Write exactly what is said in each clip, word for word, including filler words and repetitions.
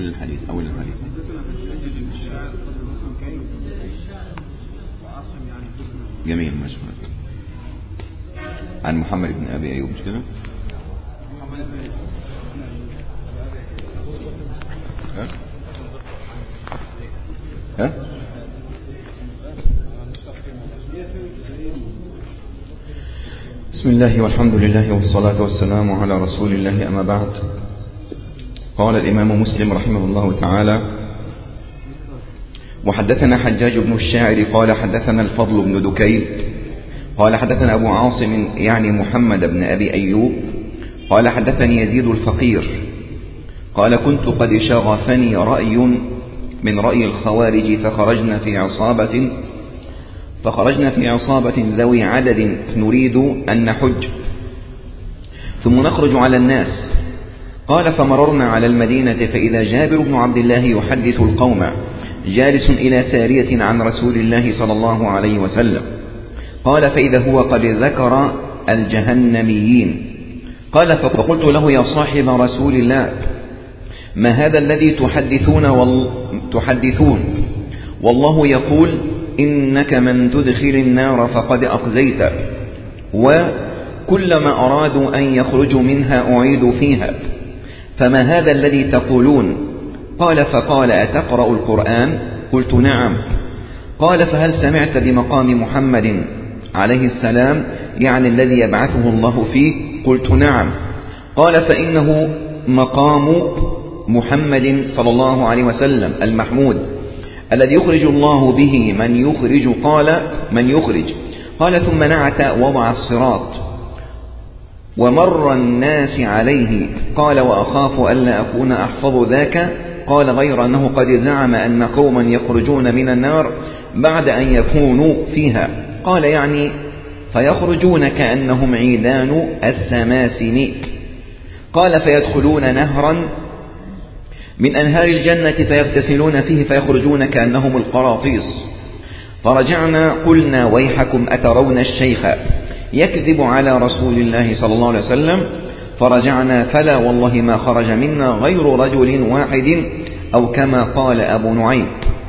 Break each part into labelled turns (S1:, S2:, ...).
S1: الحديث أول الحديث جميل ماشي. عن محمد بن أبي أيوب مش كده؟ ها؟ ها؟ بسم الله والحمد لله والصلاة والسلام على رسول الله، أما بعد. قال الإمام مسلم رحمه الله تعالى: وحدثنا حجاج بن الشاعر قال حدثنا الفضل بن دكين قال حدثنا أبو عاصم يعني محمد بن أبي أيوب قال حدثني يزيد الفقير قال: كنت قد شغفني رأي من رأي الخوارج فخرجنا في عصابة فخرجنا في عصابة ذوي عدد نريد أن نحج ثم نخرج على الناس. قال: فمررنا على المدينة فإذا جابر بن عبد الله يحدث القوم جالس إلى سارية عن رسول الله صلى الله عليه وسلم. قال: فإذا هو قد ذكر الجهنميين. قال: فقلت له: يا صاحب رسول الله، ما هذا الذي تحدثون وال... تحدثون والله يقول: إنك من تدخل النار فقد أخزيت، وكلما أرادوا أن يخرجوا منها أعيدوا فيها، فما هذا الذي تقولون؟ قال: فقال: أتقرأ القرآن؟ قلت: نعم. قال: فهل سمعت بمقام محمد عليه السلام، يعني الذي يبعثه الله فيه؟ قلت: نعم. قال: فإنه مقام محمد صلى الله عليه وسلم المحمود الذي يخرج الله به من يخرج. قال: من يخرج؟ قال: ثم نعت وضع الصراط ومر الناس عليه. قال: وأخاف ألا أكون أحفظ ذاك. قال: غير أنه قد زعم أن قوما يخرجون من النار بعد أن يكونوا فيها. قال: يعني فيخرجون كأنهم عيدان السماسم. قال: فيدخلون نهرا من أنهار الجنة فيغتسلون فيه فيخرجون كأنهم القراطيس. فرجعنا قلنا: ويحكم أترون الشيخ يكذب على رسول الله صلى الله عليه وسلم؟ فرجعنا فلا والله ما خرج منا غير رجل واحد، أو كما قال أبو نعيم.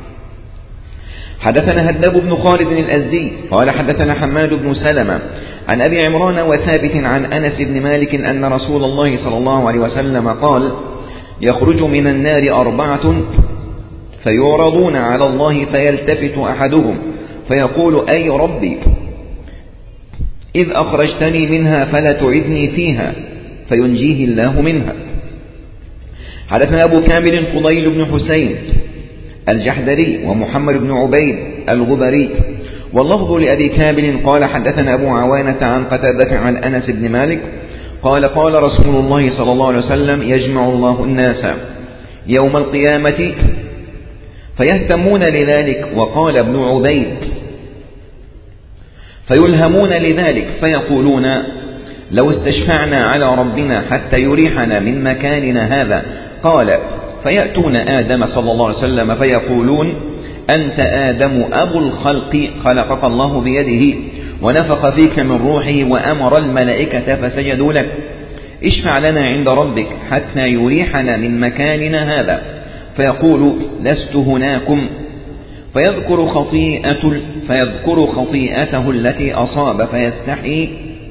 S1: حدثنا هداب بن خالد الأزدي قال حدثنا حماد بن سلمة عن أبي عمران وثابت عن أنس بن مالك أن رسول الله صلى الله عليه وسلم قال: يخرج من النار أربعة فيعرضون على الله فيلتفت أحدهم فيقول: أي ربي، إذ أخرجتني منها فلا تعدني فيها، فينجيه الله منها. حدثنا أبو كامل فضيل بن حسين الجحدري ومحمد بن عبيد الغبري، واللفظ لأبي كامل قال حدثنا أبو عوانة عن قتادة عن أنس بن مالك قال: قال رسول الله صلى الله عليه وسلم: يجمع الله الناس يوم القيامة فيهتمون لذلك. وقال ابن عبيد: فيلهمون لذلك فيقولون: لو استشفعنا على ربنا حتى يريحنا من مكاننا هذا. قال: فيأتون آدم صلى الله عليه وسلم فيقولون: أنت آدم أبو الخلق، خلقك الله بيده ونفخ فيك من روحه وأمر الملائكة فسجدوا لك، اشفع لنا عند ربك حتى يريحنا من مكاننا هذا. فيقول: لست هناكم. فيذكر خطيئة فيذكر خطيئته التي أصاب فيستحي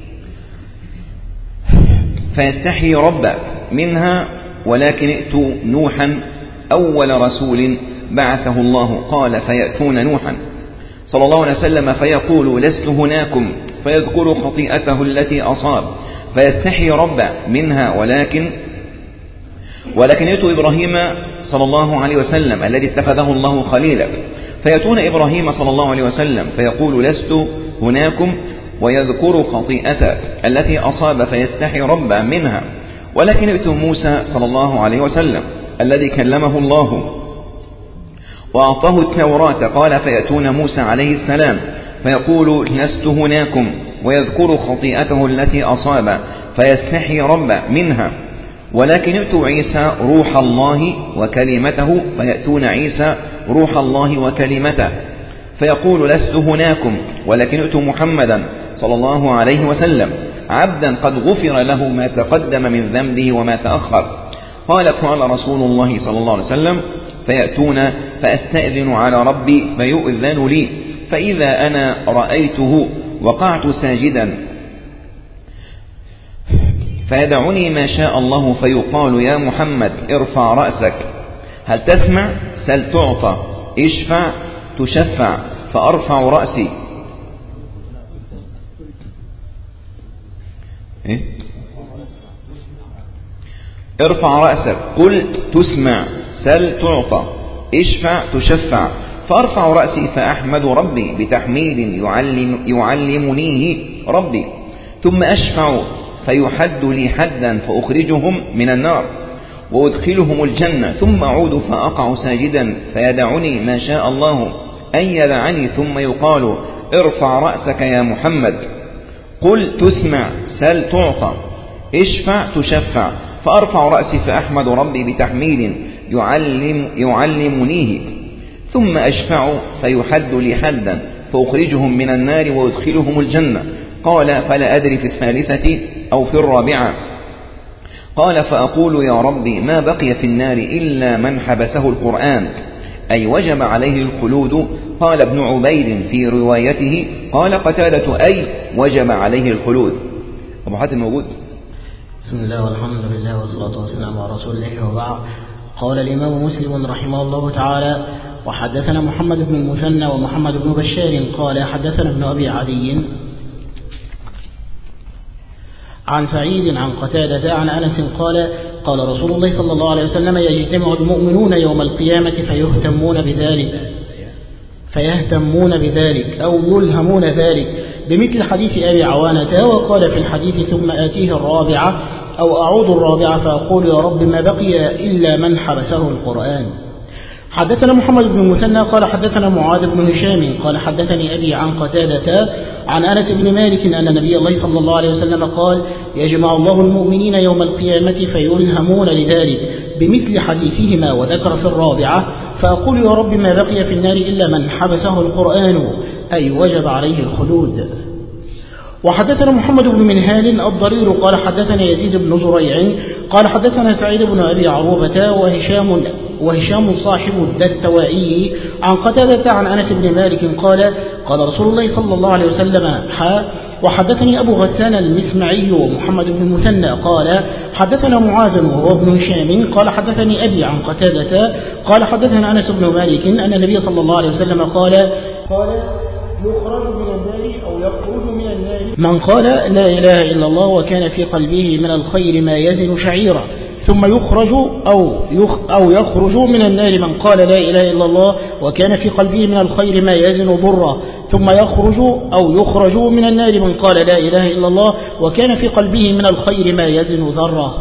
S1: فيستحي رب منها، ولكن ائتوا نوحا أول رسول بعثه الله. قال: فيأتون نوحا صلى الله عليه وسلم فيقول: لست هناكم. فيذكر خطيئته التي أصاب فيستحي رب منها، ولكن ولكن ائتوا إبراهيم صلى الله عليه وسلم الذي اتخذه الله خليلا. فيأتون إبراهيم صلى الله عليه وسلم فيقول: لست هناكم. ويذكر خطيئته التي أصاب فيستحي رب منها، ولكن ائتوا موسى صلى الله عليه وسلم الذي كلمه الله وأعطاه التوراة. قال: فيأتون موسى عليه السلام فيقول: لست هناكم. ويذكر خطيئته التي أصاب فيستحي رب منها، ولكن ائتوا عيسى روح الله وكلمته. فيأتون عيسى روح الله وكلمته فيقول: لست هناكم. ولكن ائتوا محمدا صلى الله عليه وسلم عبدا قد غفر له ما تقدم من ذنبه وما تأخر. قال قال رسول الله صلى الله عليه وسلم فيأتون فأستأذن على ربي فيؤذن لي، فإذا أنا رأيته وقعت ساجدا فيدعني ما شاء الله فيقال يا محمد ارفع رأسك، هل تسمع؟ سل تعطى، اشفع تشفع، فأرفع رأسي. إيه؟ ارفع رأسك، قل تسمع، سل تعطى، اشفع تشفع، فأرفع رأسي فأحمد ربي بتحميد يعلم يعلمنيه ربي، ثم أشفع فيحد لي حدا فأخرجهم من النار وأدخلهم الجنة، ثم أعود فأقع ساجدا فيدعني ما شاء الله أن يدعني، ثم يقال ارفع رأسك يا محمد، قل تسمع، سل تعطى، اشفع تشفع، فأرفع رأسي فأحمد ربي بتحميد يعلم يعلمنيه، ثم أشفع فيحد لي حدا فأخرجهم من النار وأدخلهم الجنة. قال فلا أدري في الثالثة أو في الرابعة. قال فأقول يا ربي ما بقي في النار إلا من حبسه القرآن، أي وجب عليه الخلود. قال ابن عبيد في روايته قال قتادة أي وجب عليه الخلود. أبو حاتم موجود؟
S2: بسم الله والحمد لله والصلاة والسلام على رسول الله وبعد. قال الإمام مسلم رحمه الله تعالى وحدثنا محمد بن المثنى ومحمد بن بشار قال حدثنا ابن أبي عدي عن سعيد عن قتادة عن أنس قال قال رسول الله صلى الله عليه وسلم يجتمع المؤمنون يوم القيامة فيهتمون بذلك فيهتمون بذلك أو يلهمون ذلك بمثل حديث أبي عوانة. وقال في الحديث ثم آتيه الرابعة أو أعود الرابعة فأقول يا رب ما بقي إلا من حبسه القرآن. حدثنا محمد بن المثنى قال حدثنا معاذ بن هشام قال حدثني أبي عن قتادة عن أنس بن مالك أن نبي الله صلى الله عليه وسلم قال يجمع الله المؤمنين يوم القيامة فيلهمون لذلك بمثل حديثهما، وذكر في الرابعة فأقول يا رب ما بقي في النار إلا من حبسه القرآن، أي وجب عليه الخلود. وحدثنا محمد بن منهال الضرير قال حدثنا يزيد بن زريع قال حدثنا سعيد بن أبي عروبة وهشام وهشام صاحب الدستوائي عن قتادة عن أنس بن مالك قال قال رسول الله صلى الله عليه وسلم حا. وحدثني أبو غسان المسمعي ومحمد بن المثنى قال حدثنا معاذ وهو ابن هشام قال حدثني أبي عن قتادة قال حدثنا أنس بن مالك أن النبي صلى الله عليه وسلم قال قال يخرج من النار أو يخرج من النار من قال لا إله إلا الله وكان في قلبه من الخير ما يزن شعيرا، ثم يخرج أو أو يخرج من النار من قال لا إله إلا الله وكان في قلبه من الخير ما يزن برا، ثم يخرج أو يخرج من النار من قال لا إله إلا الله وكان في قلبه من الخير ما يزن ذرة.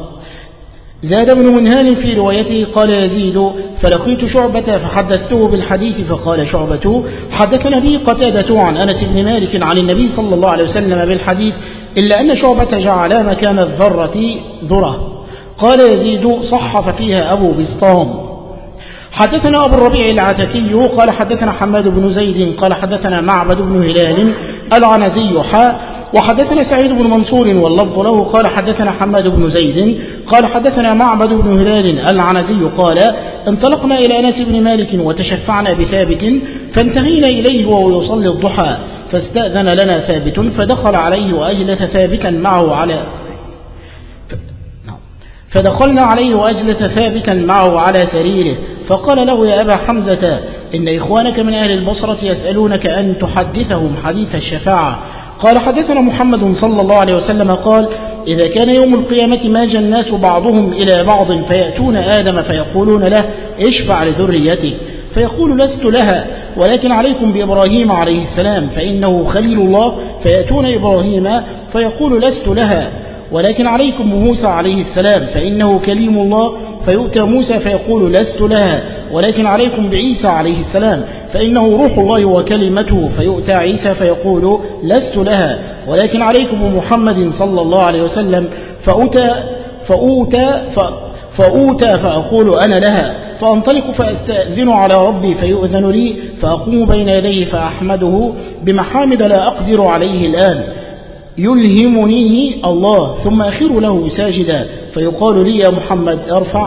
S2: زاد ابن منهال في روايته قال يزيد فلقيت شعبة فحدثته بالحديث فقال شعبة حدثنا لي قتادة عن أنس بن مالك عن النبي صلى الله عليه وسلم بالحديث إلا أن شعبة جعل مكان الذرة ذرة. قال يزيد صحف فيها أبو بسطام. حدثنا أبو الربيع العتكي قال حدثنا حماد بن زيد قال حدثنا معبد بن هلال العنزي حاء. وحدثنا سعيد بن منصور واللفظ له قال حدثنا حماد بن زيد قال حدثنا معبد بن هلال العنزي قال انطلقنا إلى أنس بن مالك وتشفعنا بثابت فانتهينا إليه وهو يصلي الضحى فاستأذن لنا ثابت فدخل عليه وأجلس ثابتا معه على فدخلنا عليه وأجلس ثابتا معه على سريره فقال له يا أبا حمزة إن إخوانك من أهل البصرة يسألونك أن تحدثهم حديث الشفاعة. قال حدثنا محمد صلى الله عليه وسلم قال إذا كان يوم القيامة ماج الناس بعضهم إلى بعض فيأتون آدم فيقولون له اشفع لذريتك فيقول لست لها ولكن عليكم بإبراهيم عليه السلام فإنه خليل الله، فيأتون إبراهيم فيقول لست لها ولكن عليكم بموسى عليه السلام فإنه كليم الله، فيؤتى موسى فيقول لست لها ولكن عليكم بعيسى عليه السلام فإنه روح الله وكلمته، فيؤتى عيسى فيقول لست لها ولكن عليكم بمحمد صلى الله عليه وسلم فأوتى فأوتى فأوتى فأقول أنا لها فأنطلق فأستأذن على ربي فيؤذن لي فأقوم بين يديه فأحمده بمحامد لا أقدر عليه الآن. يلهمنيه الله ثم أخر له ساجدا فيقال لي يا محمد ارفع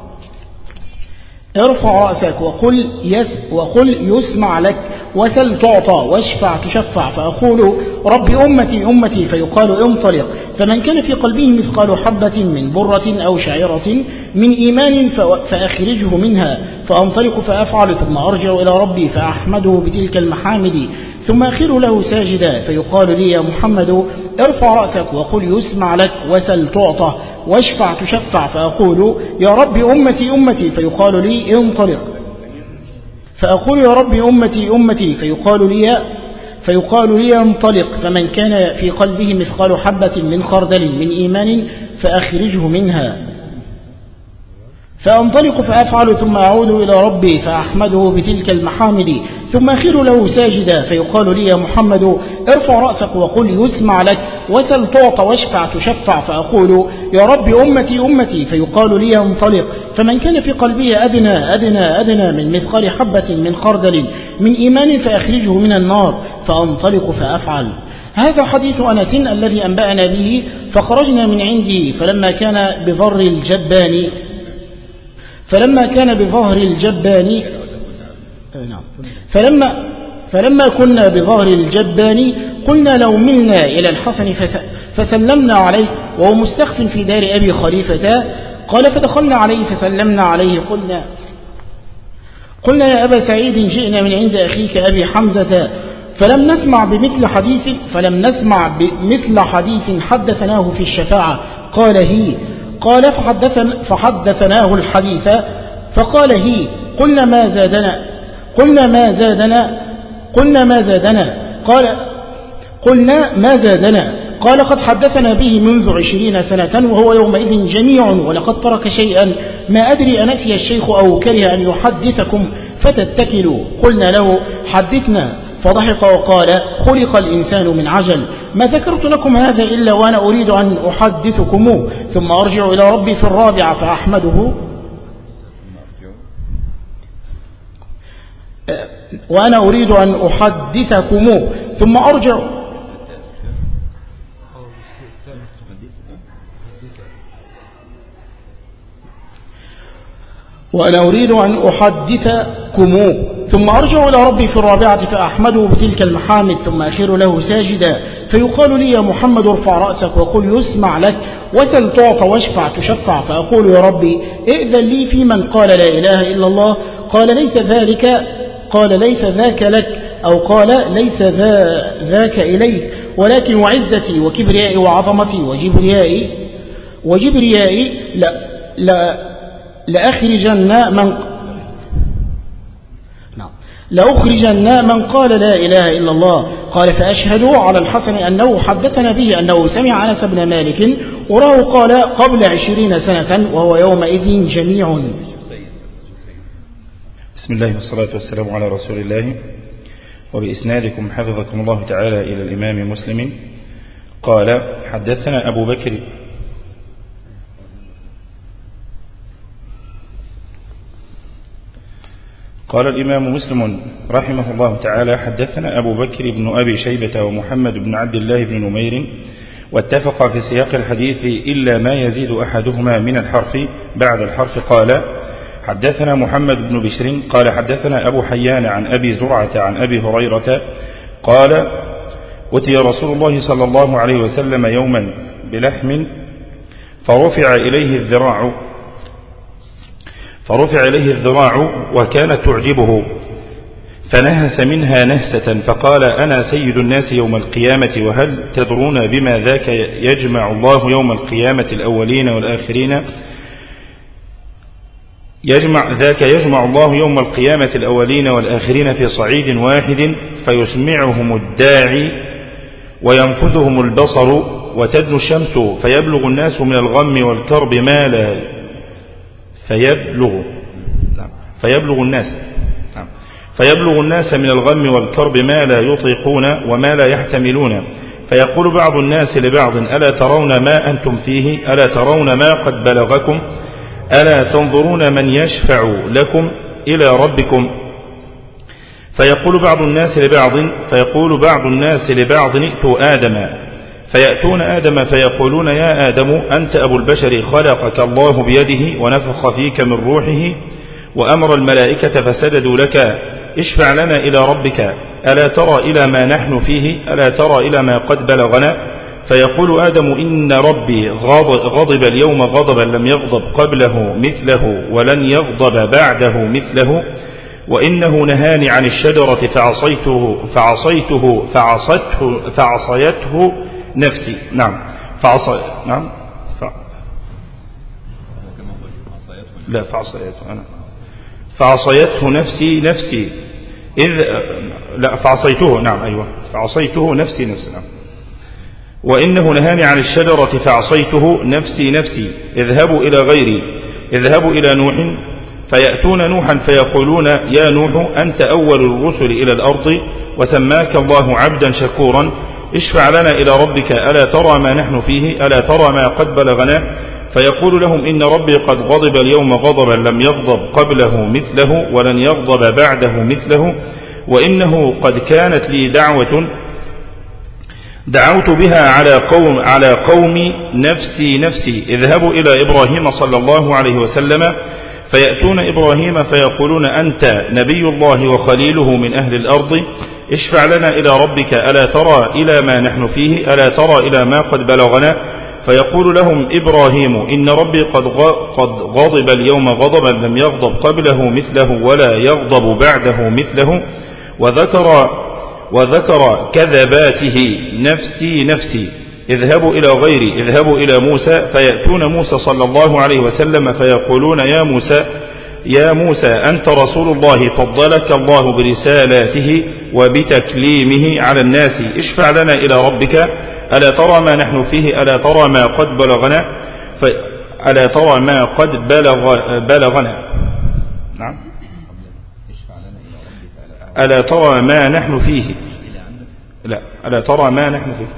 S2: ارفع رأسك وقل, يس وقل يسمع لك وسل تعطى واشفع تشفع فأقول رب أمتي أمتي فيقال انطلق فمن كان في قلبه مثقال حبة من برة أو شعيرة من إيمان فأخرجه منها فأنطلق فأفعل ثم أرجع إلى ربي فأحمده بتلك المحامد ثم أخر له ساجدا فيقال لي يا محمد ارفع رأسك وقل يسمع لك وسل تعطى واشفع تشفع فأقول يا رب أمتي أمتي فيقال لي انطلق فأقول يا رب أمتي أمتي فيقال لي فيقال لي انطلق فمن كان في قلبه مثقال حبة من خردل من إيمان فأخرجه منها فأنطلق فأفعل ثم أعود إلى ربي فأحمده بتلك المحامد ثم أخر له ساجدا فيقال لي يا محمد ارفع رأسك وقل يسمع لك وسل تعطى واشفع تشفع فأقول يا رب أمتي أمتي فيقال لي انطلق فمن كان في قلبه أدنى أدنى أدنى من مثقال حبة من خردل من إيمان فأخرجه من النار فأنطلق فأفعل. هذا حديث أنس الذي أنبأنا به فخرجنا من عندي فلما كان بظهر الجبان فلما كان بظهر الجبان فلما فلما كنا بظهر الجبان قلنا لو ملنا إلى الحسن فسلمنا عليه وهو مستخف في دار أبي خليفة قال فدخلنا عليه فسلمنا عليه قلنا قلنا يا أبا سعيد جئنا من عند أخيك أبي حمزة فلم نسمع بمثل حديث فلم نسمع بمثل حديث حدثناه في الشفاعة قال هي قال فحدثنا فحدثناه الحديث فقال هي قلنا ما زادنا قلنا ما زادنا قلنا ما زادنا قال قلنا ما زادنا قال قد حدثنا به منذ عشرين سنة وهو يومئذ جميع ولقد ترك شيئا ما أدري أنسي الشيخ أو كره أن يحدثكم فتتكلوا قلنا له حدثنا فضحك وقال خلق الإنسان من عجل ما ذكرت لكم هذا إلا وأنا أريد أن أحدثكم ثم أرجع إلى ربي في الرابعة فأحمده وأنا أريد أن أحدثكم ثم أرجع وأنا أريد أن أحدثكم ثم أرجع إلى ربي في الرابعة فأحمده بتلك المحامد ثم أخر له ساجدا فيقال لي يا محمد ارفع رأسك وقل يسمع لك وسل تعطى واشفع تشفع فأقول يا ربي ائذن لي في من قال لا إله إلا الله قال ليس ذلك قال ليس ذاك لك أو قال ليس ذا ذاك إليك ولكن وعزتي وكبريائي وعظمتي وجبريائي وجبريائي لا لا لأخرجن من لأخرجن من قال لا إله إلا الله قال فأشهد على الحسن أنه حدثنا به أنه سمع أنس بن مالك وراه قال قبل عشرين سنة وهو يومئذ جميع.
S3: بسم الله والصلاة والسلام على رسول الله وبإسنادكم حفظكم الله تعالى إلى الإمام مسلم قال حدثنا أبو بكر قال الإمام مسلم رحمه الله تعالى حدثنا أبو بكر بن أبي شيبة ومحمد بن عبد الله بن نمير واتفق في سياق الحديث إلا ما يزيد أحدهما من الحرف بعد الحرف قال حدثنا محمد بن بشر قال حدثنا أبو حيان عن أبي زرعة عن أبي هريرة قال أتي رسول الله صلى الله عليه وسلم يوما بلحم فرفع إليه الذراع فرفع إليه الذراع وكانت تعجبه فنهس منها نهسة فقال أنا سيد الناس يوم القيامة وهل تدرون بما ذاك يجمع الله يوم القيامة الأولين والآخرين يجمع ذاك يجمع الله يوم القيامة الأولين والآخرين في صعيد واحد فيسمعهم الداعي وينفذهم البصر وتدنو الشمس فيبلغ الناس من الغم والكرب ما لا فيبلغ فيبلغ الناس فيبلغ الناس من الغم والكرب ما لا يطيقون وما لا يحتملون فيقول بعض الناس لبعض ألا ترون ما أنتم فيه ألا ترون ما قد بلغكم ألا تنظرون من يشفع لكم إلى ربكم فيقول بعض الناس لبعض فيقول بعض الناس لبعض ائتوا آدم فيأتون آدم فيقولون يا آدم أنت أبو البشر خلقك الله بيده ونفخ فيك من روحه وأمر الملائكة فسجدوا لك اشفع لنا إلى ربك ألا ترى إلى ما نحن فيه ألا ترى إلى ما قد بلغنا فيقول آدم إن ربي غضب اليوم غضبا لم يغضب قبله مثله ولن يغضب بعده مثله وإنه نهاني عن الشجرة فعصيته فعصيته فعصته فعصيته نفسي. نعم فعصي نعم ف... لا فعصيته أنا فعصيته نفسي نفسي إذ لا فعصيته نعم أيوة فعصيته نفسي نفسي نعم وإنه نهاني عن الشجرة فعصيته نفسي نفسي اذهبوا إلى غيري اذهبوا إلى نوح فيأتون نوحا فيقولون يا نوح أنت أول الرسل إلى الأرض وسماك الله عبدا شكورا اشفع لنا إلى ربك ألا ترى ما نحن فيه ألا ترى ما قد بلغنا فيقول لهم إن ربي قد غضب اليوم غضبا لم يغضب قبله مثله ولن يغضب بعده مثله وإنه قد كانت لي دعوة دعوت بها على قوم على قومي نفسي نفسي اذهبوا إلى إبراهيم صلى الله عليه وسلم فيأتون إبراهيم فيقولون أنت نبي الله وخليله من أهل الأرض اشفع لنا إلى ربك ألا ترى إلى ما نحن فيه ألا ترى إلى ما قد بلغنا فيقول لهم إبراهيم إن ربي قد قد غضب اليوم غضبا لم يغضب قبله مثله ولا يغضب بعده مثله وذكر وذكر كذباته نفسي نفسي اذهبوا إلى غيري اذهبوا إلى موسى فيأتون موسى صلى الله عليه وسلم فيقولون يا موسى يا موسى أنت رسول الله فضلك الله برسالاته وبتكليمه على الناس اشفع لنا إلى ربك ألا ترى ما نحن فيه ألا ترى ما قد بلغنا ألا ترى ما قد بلغ بلغنا نعم ألا ترى ما نحن فيه لا ألا ترى ما نحن فيه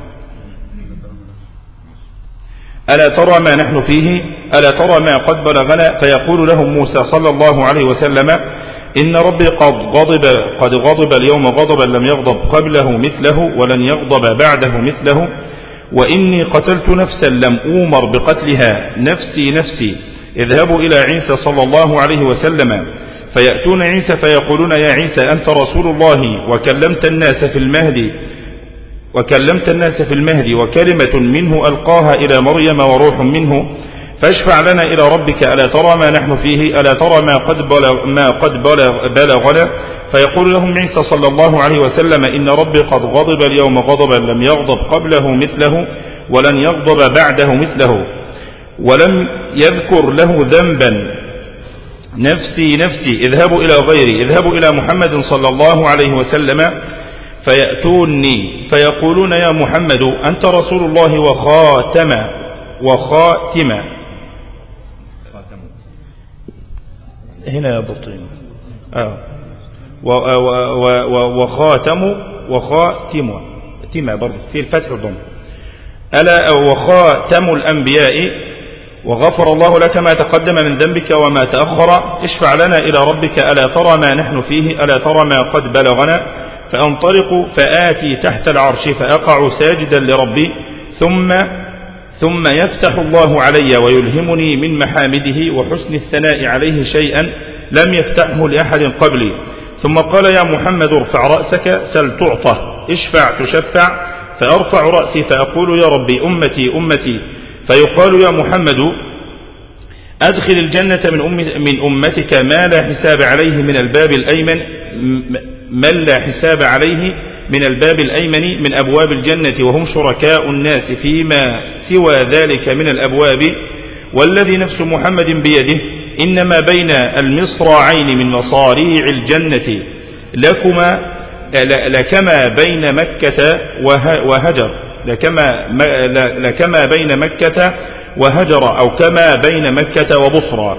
S3: ألا ترى ما نحن فيه ألا ترى ما قد بلغنا فيقول لهم موسى صلى الله عليه وسلم إن ربي قد غضب قد غضب اليوم غضبا لم يغضب قبله مثله ولن يغضب بعده مثله وإني قتلت نفسا لم أومر بقتلها نفسي نفسي اذهبوا إلى عيسى صلى الله عليه وسلم فيأتون عيسى فيقولون يا عيسى أنت رسول الله وكلمت الناس في المهدي وكلمت الناس في المهدي وكلمة منه ألقاها إلى مريم وروح منه فاشفع لنا إلى ربك ألا ترى ما نحن فيه ألا ترى ما قد بلغ ما قد بلغ بلغنا فيقول لهم عيسى صلى الله عليه وسلم إن ربي قد غضب اليوم غضبا لم يغضب قبله مثله ولن يغضب بعده مثله ولم يذكر له ذنبا نفسي نفسي اذهبوا إلى غيري اذهبوا إلى محمد صلى الله عليه وسلم فيأتوني فيقولون يا محمد أنت رسول الله وخاتم وخاتم هنا يا ضبطين آه. وخاتم وخاتم تم برضه في الفتح الضم ألا وخاتم الأنبياء وغفر الله لك ما تقدم من ذنبك وما تأخر اشفع لنا إلى ربك ألا ترى ما نحن فيه ألا ترى ما قد بلغنا فأنطلق فآتي تحت العرش فأقع ساجدا لربي ثم ثم يفتح الله علي ويلهمني من محامده وحسن الثناء عليه شيئا لم يفتحه لأحد قبلي ثم قال يا محمد ارفع رأسك سل تعطى اشفع تشفع فأرفع رأسي فأقول يا ربي أمتي أمتي فيقال يا محمد أدخل الجنة من, أم من أمتك ما لا حساب عليه من الباب الأيمن من لا حساب عليه من الباب الأيمن من أبواب الجنة وهم شركاء الناس فيما سوى ذلك من الأبواب والذي نفس محمد بيده إنما بين المصراعين من مصاريع الجنة لكما لكما بين مكة وهجر لكما, لكما بين مكة وهجر أو كما بين مكة وبصرى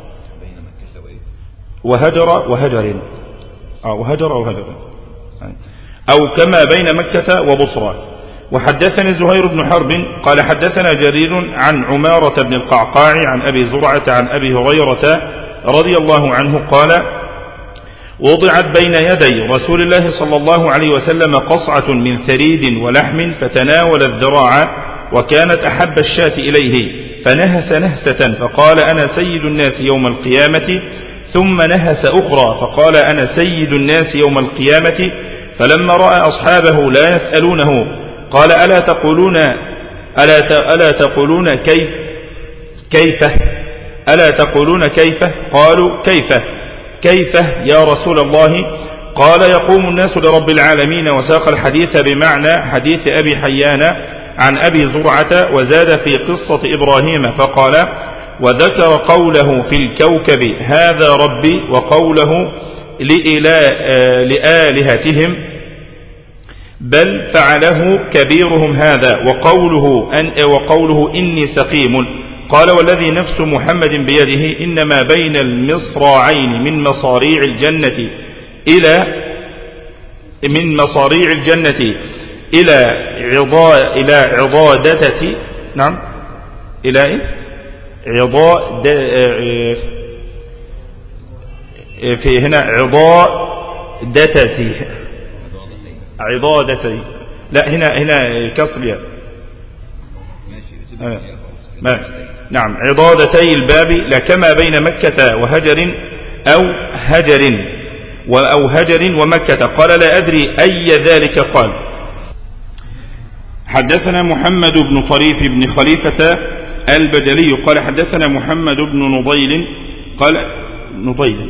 S3: وهجر وهجر أو هجر أو هجر أو كما بين مكة وبصرى. وحدثني زهير بن حرب قال حدثنا جرير عن عمارة بن القعقاع عن أبي زرعة عن أبي هريرة رضي الله عنه قال وضعت بين يدي رسول الله صلى الله عليه وسلم قصعة من ثريد ولحم فتناول الذراع وكانت أحب الشاة إليه فنهس نهسة فقال أنا سيد الناس يوم القيامة ثم نهس أخرى فقال أنا سيد الناس يوم القيامة فلما رأى أصحابه لا يسألونه قال ألا تقولون ألا ألا تقولون كيف كيف ألا تقولون كيف قالوا كيف كيف يا رسول الله قال يقوم الناس لرب العالمين وساق الحديث بمعنى حديث أبي حيان عن أبي زرعة وزاد في قصة إبراهيم فقال وذكر قوله في الكوكب هذا ربي وقوله لآلهتهم بل فعله كبيرهم هذا وقوله, أن وقوله إني سقيم قال والذي نفس محمد بيده إنما بين المصراعين من مصاريع الجنة إلى من مصاريع الجنة إلى عضا إلى عضادة نعم إلى عضادة في هنا عضادتي عضادتي لا هنا هنا كسر ما نعم عضادتي الباب لكما بين مكة وهجر أو هجر أو هجر ومكة قال لا أدري أي ذلك قال. حدثنا محمد بن طريف بن خليفة البجلي قال حدثنا محمد بن نضيل قال نضيل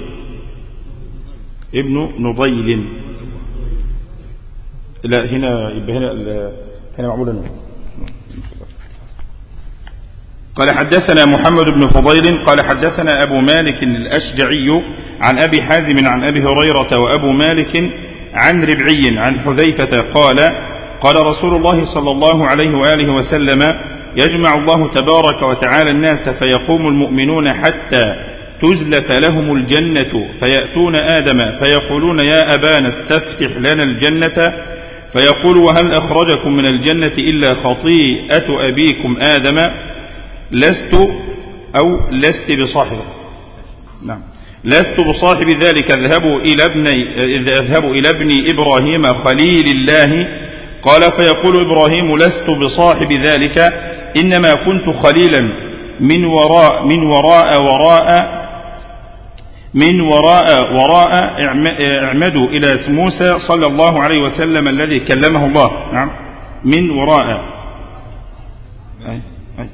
S3: ابن نضيل لا هنا هنا هنا معمول لنا قال حدثنا محمد بن فضيل قال حدثنا أبو مالك الأشجعي عن أبي حازم عن أبي هريرة وأبو مالك عن ربعي عن حذيفة قال قال رسول الله صلى الله عليه وآله وسلم يجمع الله تبارك وتعالى الناس فيقوم المؤمنون حتى تزلف لهم الجنة فيأتون آدم فيقولون يا أبانا استفتح لنا الجنة فيقول وهل أخرجكم من الجنة إلا خطيئة أبيكم آدم لست أو لست بصاحب نعم لست بصاحب ذلك اذهبوا إلى ابني اذهبوا إلى ابن إبراهيم خليل الله قال فيقول إبراهيم لست بصاحب ذلك إنما كنت خليلا من وراء من وراء وراء من وراء وراء اعمدوا إلى موسى صلى الله عليه وسلم الذي كلمه الله نعم من وراء أي أي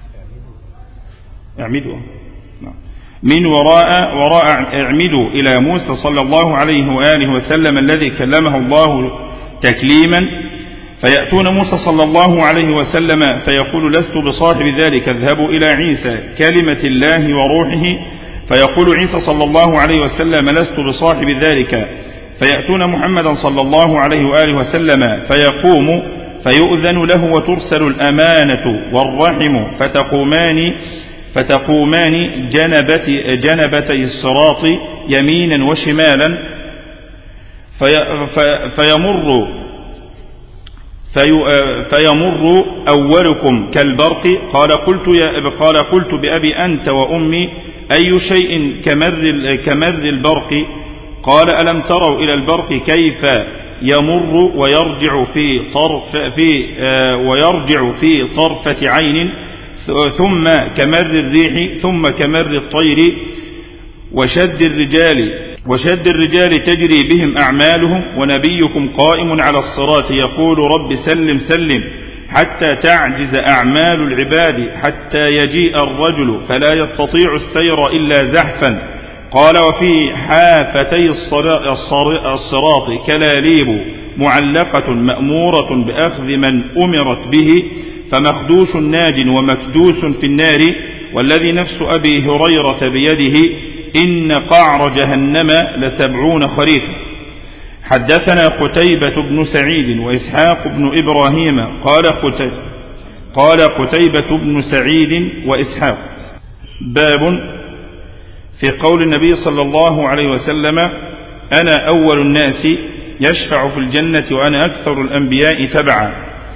S3: اعمدوا نعم من وراء وراء اعمدوا إلى موسى صلى الله عليه وآله وسلم الذي كلمه الله تكليما فيأتون موسى صلى الله عليه وسلم فيقول لست بصاحب ذلك اذهبوا إلى عيسى كلمة الله وروحه فيقول عيسى صلى الله عليه وسلم لست بصاحب ذلك فيأتون محمدا صلى الله عليه وآله وسلم فيقوم فيؤذن له وترسل الأمانة والرحم فتقومان فتقومان جنبتي, جنبتي الصراط يمينا وشمالا في في فيمر في فيمر أولكم كالبرق قال قلت, يا قال قلت بأبي أنت وأمي أي شيء كمر, كمر البرق قال ألم تروا إلى البرق كيف يمر ويرجع في طرف في ويرجع في طرفة عين ثم كمر الريح ثم كمر الطير وشد الرجال وشد الرجال تجري بهم أعمالهم ونبيكم قائم على الصراط يقول رب سلم سلم حتى تعجز أعمال العباد حتى يجيء الرجل فلا يستطيع السير إلا زحفا قال وفي حافتي الصراط كلاليب معلقة مأمورة بأخذ من أمرت به فمخدوش ناج ومكدوس في النار والذي نفس أبي هريرة بيده إن قعر جهنم لسبعون خريفا. حدثنا قتيبة بن سعيد وإسحاق بن إبراهيم قال قتيبة قال قتيبة بن سعيد وإسحاق باب في قول النبي صلى الله عليه وسلم أنا أول الناس يشفع في الجنة وأنا أكثر الأنبياء تبعا.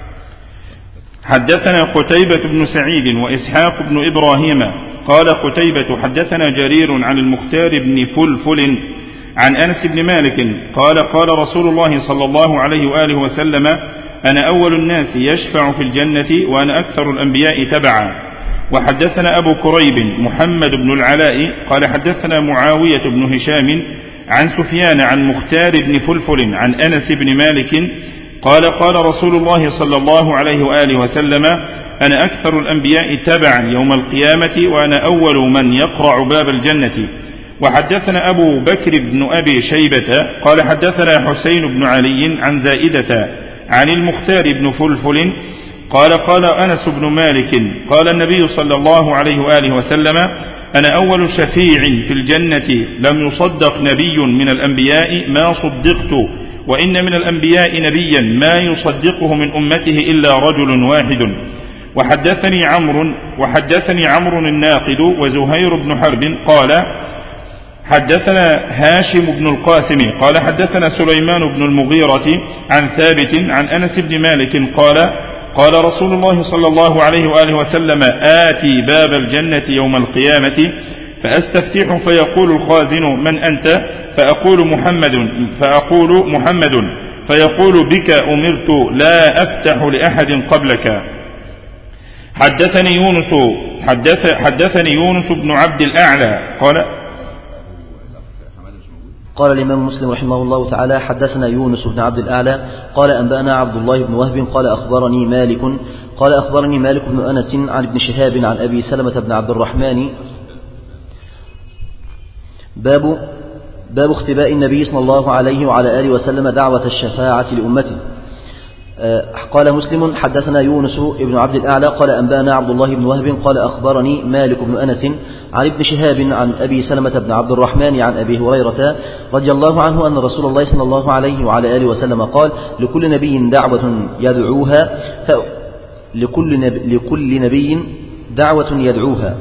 S3: حدثنا قتيبة بن سعيد وإسحاق بن إبراهيم قال قتيبة حدثنا جرير عن المختار بن فلفل عن أنس بن مالك قال قال رسول الله صلى الله عليه وآله وسلم أنا أول الناس يشفع في الجنة وأنا أكثر الأنبياء تبعا. وحدثنا أبو كريب محمد بن العلاء قال حدثنا معاوية بن هشام عن سفيان عن مختار بن فلفل عن أنس بن مالك قال قال رسول الله صلى الله عليه وآله وسلم أنا أكثر الأنبياء تبعا يوم القيامة وأنا أول من يقرع باب الجنة. وحدثنا أبو بكر بن أبي شيبة قال حدثنا حسين بن علي عن زائدة عن المختار بن فلفل قال قال أنس بن مالك قال النبي صلى الله عليه وآله وسلم أنا أول شفيع في الجنة لم يصدق نبي من الأنبياء ما صدقت وإن من الأنبياء نبيا ما يصدقه من أمته إلا رجل واحد. وحدثني عمرو وحدثني عمرو الناقد وزهير بن حرب قال حدثنا هاشم بن القاسم قال حدثنا سليمان بن المغيرة عن ثابت عن أنس بن مالك قال قال رسول الله صلى الله عليه وآله وسلم آتي باب الجنة يوم القيامة فأستفتح فيقول الخازن من أنت فأقول محمد فأقول محمد فيقول بك أمرت لا أفتح لأحد قبلك. حدثني يونس حدث حدثني يونس بن عبد الأعلى قال
S4: قال الإمام مسلم رحمه الله تعالى حدثنا يونس بن عبد الأعلى قال أنبأنا عبد الله بن وهب قال أخبرني مالك قال أخبرني مالك بن أنس عن ابن شهاب عن أبي سلمة بن عبد الرحمن باب باب اختباء النبي صلى الله عليه وعلى آله وسلم دعوة الشفاعة لأمته. قال مسلم حدثنا يونس بن عبد الأعلى قال أنبأنا عبد الله بن وهب قال أخبرني مالك بن أنس عن ابن شهاب عن أبي سلمة بن عبد الرحمن عن أبي هريرة رضي الله عنه أن رسول الله صلى الله عليه وعلى آله وسلم قال لكل نبي دعوة يدعوها لكل نبي, لكل نبي دعوة يدعوها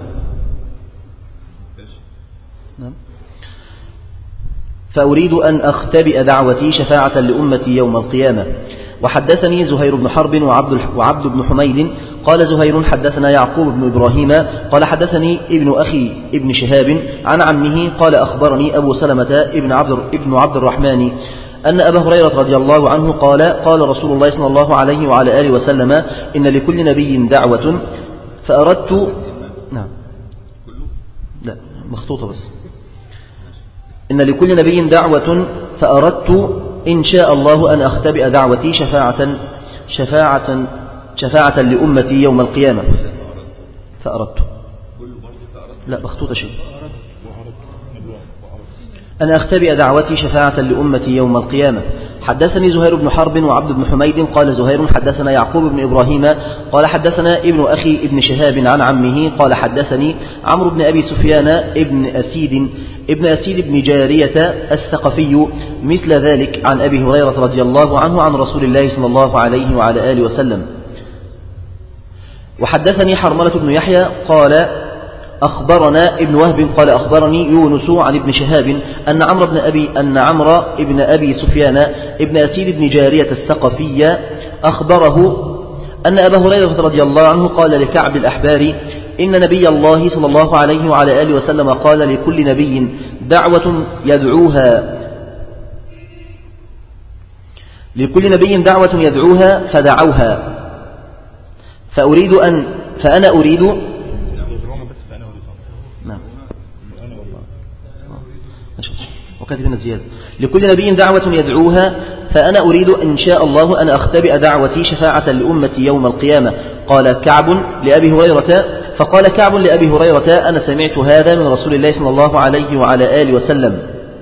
S4: فأريد أن أختبئ دعوتي شفاعة لأمتي يوم القيامة. وحدثني زهير بن حرب وعبد, وعبد بن حميد قال زهير حدثنا يعقوب بن إبراهيم قال حدثني ابن أخي ابن شهاب عن عمه قال أخبرني أبو سلمة ابن عبد, ابن عبد الرحمن أن أبا هريرة رضي الله عنه قال قال رسول الله صلى الله عليه وعلى آله وسلم إن لكل نبي دعوة فأردت نعم لا مخطوطة بس إن لكل نبي دعوة فأردت إن شاء الله أن أختبئ دعوتي شفاعة شفاعة شفاعة لأمتي يوم القيامة فأردت لا مخطوطة شيء أن أختبئ دعوتي شفاعة لأمتي يوم القيامة. حدثني زهير بن حرب وعبد بن حميد قال زهير حدثنا يعقوب بن إبراهيم قال حدثنا ابن أخي ابن شهاب عن عمه قال حدثني عمرو بن أبي سفيان ابن أسيد ابن أسيد بن جارية الثقفي مثل ذلك عن أبي هريرة رضي الله عنه عن رسول الله صلى الله عليه وعلى آله وسلم. وحدثني حرملة بن يحيى قال أخبرنا ابن وهب قال أخبرني يونس عن ابن شهاب أن عمرو بن أبي أن عمرو ابن أبي سفيان ابن أسيد بن جارية الثقفي أخبره أن أبا هريرة رضي الله عنه قال لكعب الأحبار إن نبي الله صلى الله عليه وعلى آله وسلم قال لكل نبي دعوة يدعوها لكل نبي دعوة يدعوها فدعوها فأريد أن فأنا أريد نعم وكاتبنا زيادة لكل نبي دعوة يدعوها فأنا أريد إن شاء الله أن أختبئ دعوتي شفاعة لأمتي يوم القيامة. قال كعب لأبي هريرة فقال كعب لأبي هريرة أنا سمعت هذا من رسول الله صلى الله عليه وعلى آله وسلم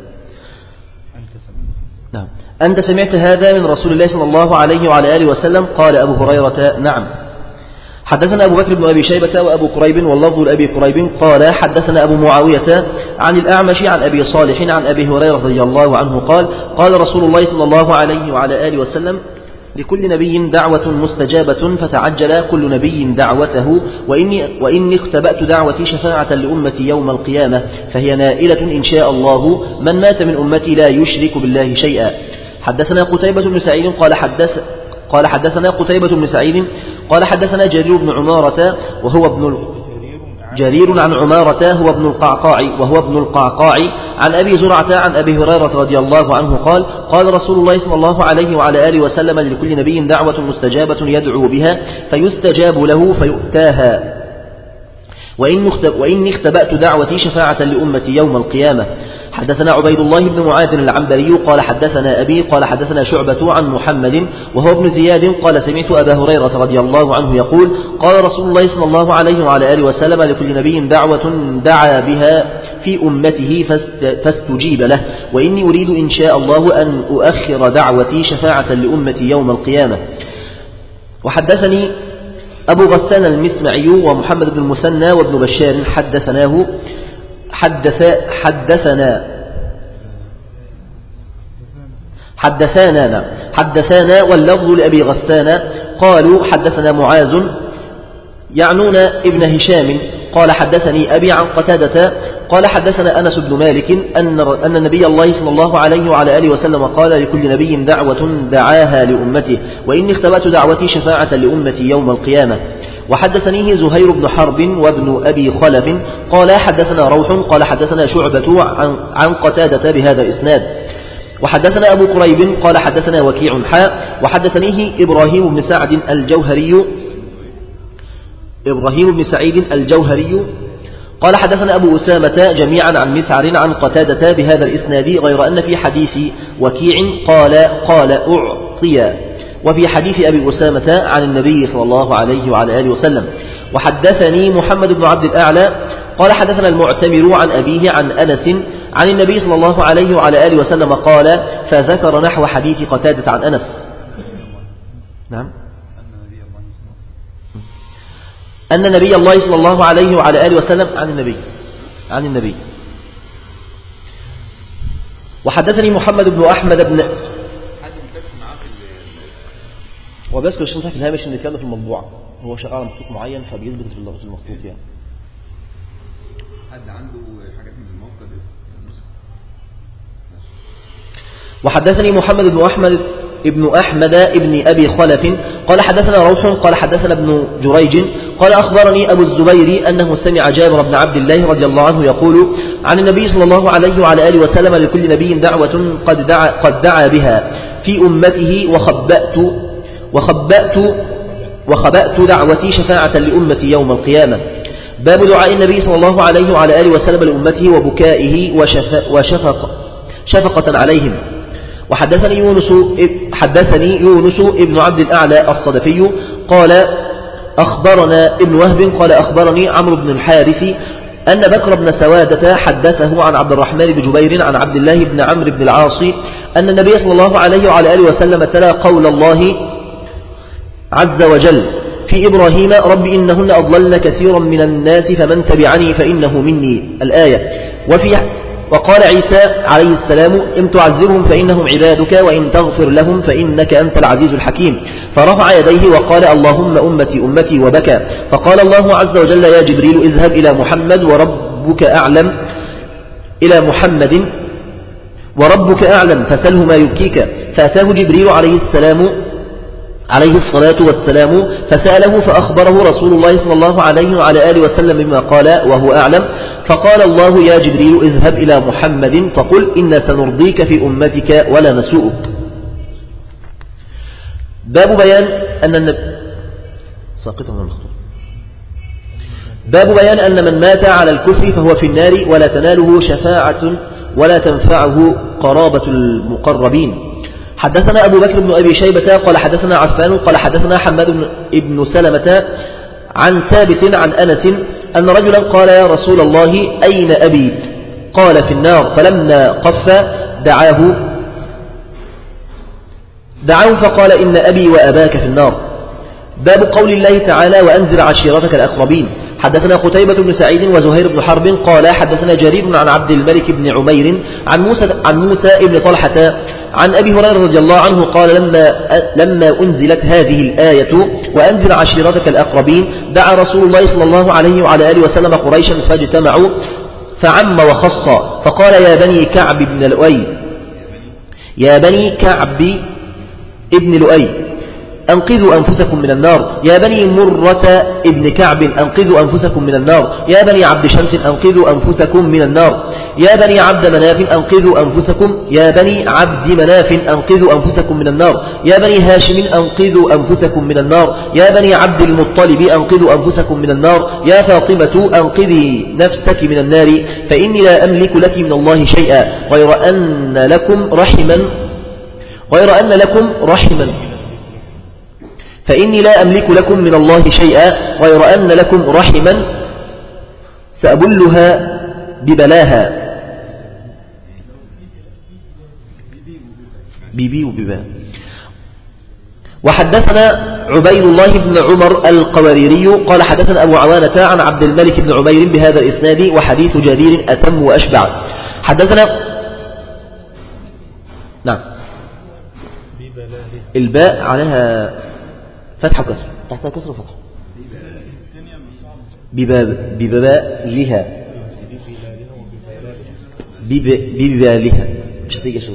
S4: نعم أنت سمعت هذا من رسول الله صلى الله عليه وعلى آله وسلم قال أبو هريرة نعم. حدثنا أبو بكر بن أبي شيبة وأبو قريب واللفظ لأبي قريب قال حدثنا أبو معاوية عن الأعمش عن أبي صالح عن أبي هريرة رضي الله عنه قال قال رسول الله صلى الله عليه وعلى آله وسلم لكل نبي دعوة مستجابة فتعجل كل نبي دعوته وإني, وإني اختبأت دعوتي شفاعة لأمتي يوم القيامة فهي نائلة إن شاء الله من مات من أمتي لا يشرك بالله شيئا. حدثنا قتيبة بن سعيد قال حدث قال حدثنا قتيبة بن سعيد قال حدثنا جرير بن عمارة وهو ابن جرير عن عمارة هو ابن القعقاع وهو ابن القعقاع عن أبي زرعة عن أبي هريرة رضي الله عنه قال قال رسول الله صلى الله عليه وعلى آله وسلم لكل نبي دعوة مستجابة يدعو بها فيستجاب له فيؤتاها وإني اختبأت دعوتي شفاعة لأمتي يوم القيامة. حدثنا عبيد الله بن معاذ العنبري قال حدثنا أبي قال حدثنا شعبة عن محمد وهو ابن زياد قال سمعت أبا هريرة رضي الله عنه يقول قال رسول الله صلى الله عليه وعلى آله وسلم لكل نبي دعوة دعا بها في أمته فاستجيب له وإني أريد إن شاء الله أن أؤخر دعوتي شفاعة لأمتي يوم القيامة. وحدثني أبو غسان المسمعي ومحمد بن المثنى وابن بشار حدثناه حدث حدثنا حدثانا حدثانا واللفظ لأبي غسان قالوا حدثنا معاذ يعنون ابن هشام قال حدثني أبي عن قتادة قال حدثنا أنس بن مالك أن أن النبي الله صلى الله عليه وعلى آله وسلم قال لكل نبي دعوة دعاها لأمته وإني اختبأت دعوتي شفاعة لأمتي يوم القيامة. وحدثنيه زهير بن حرب وابن أبي خلف قال حدثنا روح قال حدثنا شعبة عن, عن قتادة بهذا الإسناد. وحدثنا أبو قريب قال حدثنا وكيع حاء وحدثنيه إبراهيم بن سعد الجوهري إبراهيم بن سعيد الجوهري قال حدثنا أبو أسامة جميعا عن مسعر عن قتادة بهذا الإسناد غير أن في حديث وكيع قال قال أعطي وفي حديث أبي أسامة عن النبي صلى الله عليه وعلى آله وسلم. وحدثني محمد بن عبد الأعلى قال حدثنا المعتمر عن أبيه عن أنس عن النبي صلى الله عليه وعلى آله وسلم قال فذكر نحو حديث قتادة عن أنس. نعم أن نبي الله صلى الله عليه وعلى آله وسلم عن النبي عن النبي. وحدثني محمد بن أحمد بن وبس كل شيء في الهامش إن كان في المطبوع هو شغال على مخطوط معين فبيثبت في المخطوط يعني.
S1: حد عنده حاجات من الموقع ده؟
S4: وحدثني محمد بن أحمد ابن أحمد ابن أبي خلف قال حدثنا روح قال حدثنا ابن جريج قال أخبرني أبو الزبير أنه سمع جابر بن عبد الله رضي الله عنه يقول عن النبي صلى الله عليه وعلى آله وسلم لكل نبي دعوة قد دعا, قد دعا بها في أمته وخبأت وخبأت وخبأت دعوتي شفاعة لأمتي يوم القيامة. باب دعاء النبي صلى الله عليه وعلى آله وسلم لأمته وبكائه وشف وشفق شفقة عليهم. وحدثني يونس حدثني يونس ابن عبد الأعلى الصدفي قال أخبرنا ابن وهب قال أخبرني عمرو بن الحارث أن بكر بن سوادة حدثه عن عبد الرحمن بن جبير عن عبد الله بن عمرو بن العاص أن النبي صلى الله عليه وعلى آله وسلم تلا قول الله عز وجل في إبراهيم رب إنهن أضللن كثيرا من الناس فمن تبعني فإنه مني الآية. وفي وقال عيسى عليه السلام إن تعذبهم فإنهم عبادك وإن تغفر لهم فإنك أنت العزيز الحكيم فرفع يديه وقال اللهم أمتي أمتي وبكى فقال الله عز وجل يا جبريل اذهب إلى محمد وربك أعلم إلى محمد وربك أعلم فسله ما يبكيك فأتاه جبريل عليه السلام عليه الصلاة والسلام فسأله فأخبره رسول الله صلى الله عليه وعلى آله وسلم بما قال وهو أعلم فقال الله يا جبريل اذهب إلى محمد فقل إنا سنرضيك في أمتك ولا نسوءك. باب بيان أن النبي ساقطه من المخطوط باب بيان أن من مات على الكفر فهو في النار ولا تناله شفاعة ولا تنفعه قرابة المقربين. حدثنا أبو بكر بن أبي شيبة قال حدثنا عفان قال حدثنا حماد بن سلمة عن ثابت عن أنس أن رجلا قال يا رسول الله أين أبي قال في النار فلما قف دعاه دعاه فقال إن أبي وأباك في النار. باب قول الله تعالى وأنذر عشيرتك الأقربين. حدثنا قتيبة بن سعيد وزهير بن حرب قال حدثنا جرير عن عبد الملك بن عمير عن موسى عن موسى بن طلحة عن أبي هريرة رضي الله عنه قال لما لما أنزلت هذه الآية وأنذر عشيرتك الأقربين دعا رسول الله صلى الله عليه وعلى آله وسلم قريشا فاجتمعوا فعم وخص فقال يا بني كعب بن لؤي يا بني كعب ابن لؤي أنقذوا أنفسكم من النار. يا بني مرة ابن كعب أنقذوا أنفسكم من النار. يا بني عبد شمس أنقذوا أنفسكم من النار. يا بني عبد مناف أنقذوا أنفسكم يا بني عبد مناف أنقذوا أنفسكم من النار. يا بني هاشم أنقذوا أنفسكم من النار. يا بني عبد المطلب أنقذوا أنفسكم من النار. يا فاطمة أنقذي نفسك من النار فإني لا أملك لك من الله شيئا غير أن لكم رحما غير أن لكم رحما فإني لا أملك لكم من الله شيئا غير أن لكم رحما سأبلها ببلاها. بيبي وببا. وحدثنا عبيد الله بن عمر القواريري قال حدثنا أبو عوانة عن عبد الملك بن عمير بهذا الإسناد وحديث جرير أتم وأشبع. حدثنا نعم الباء عليها فتحة وكسر تحتها كسر وفتحة بباب بباء لها ببالها مش هتيجي شو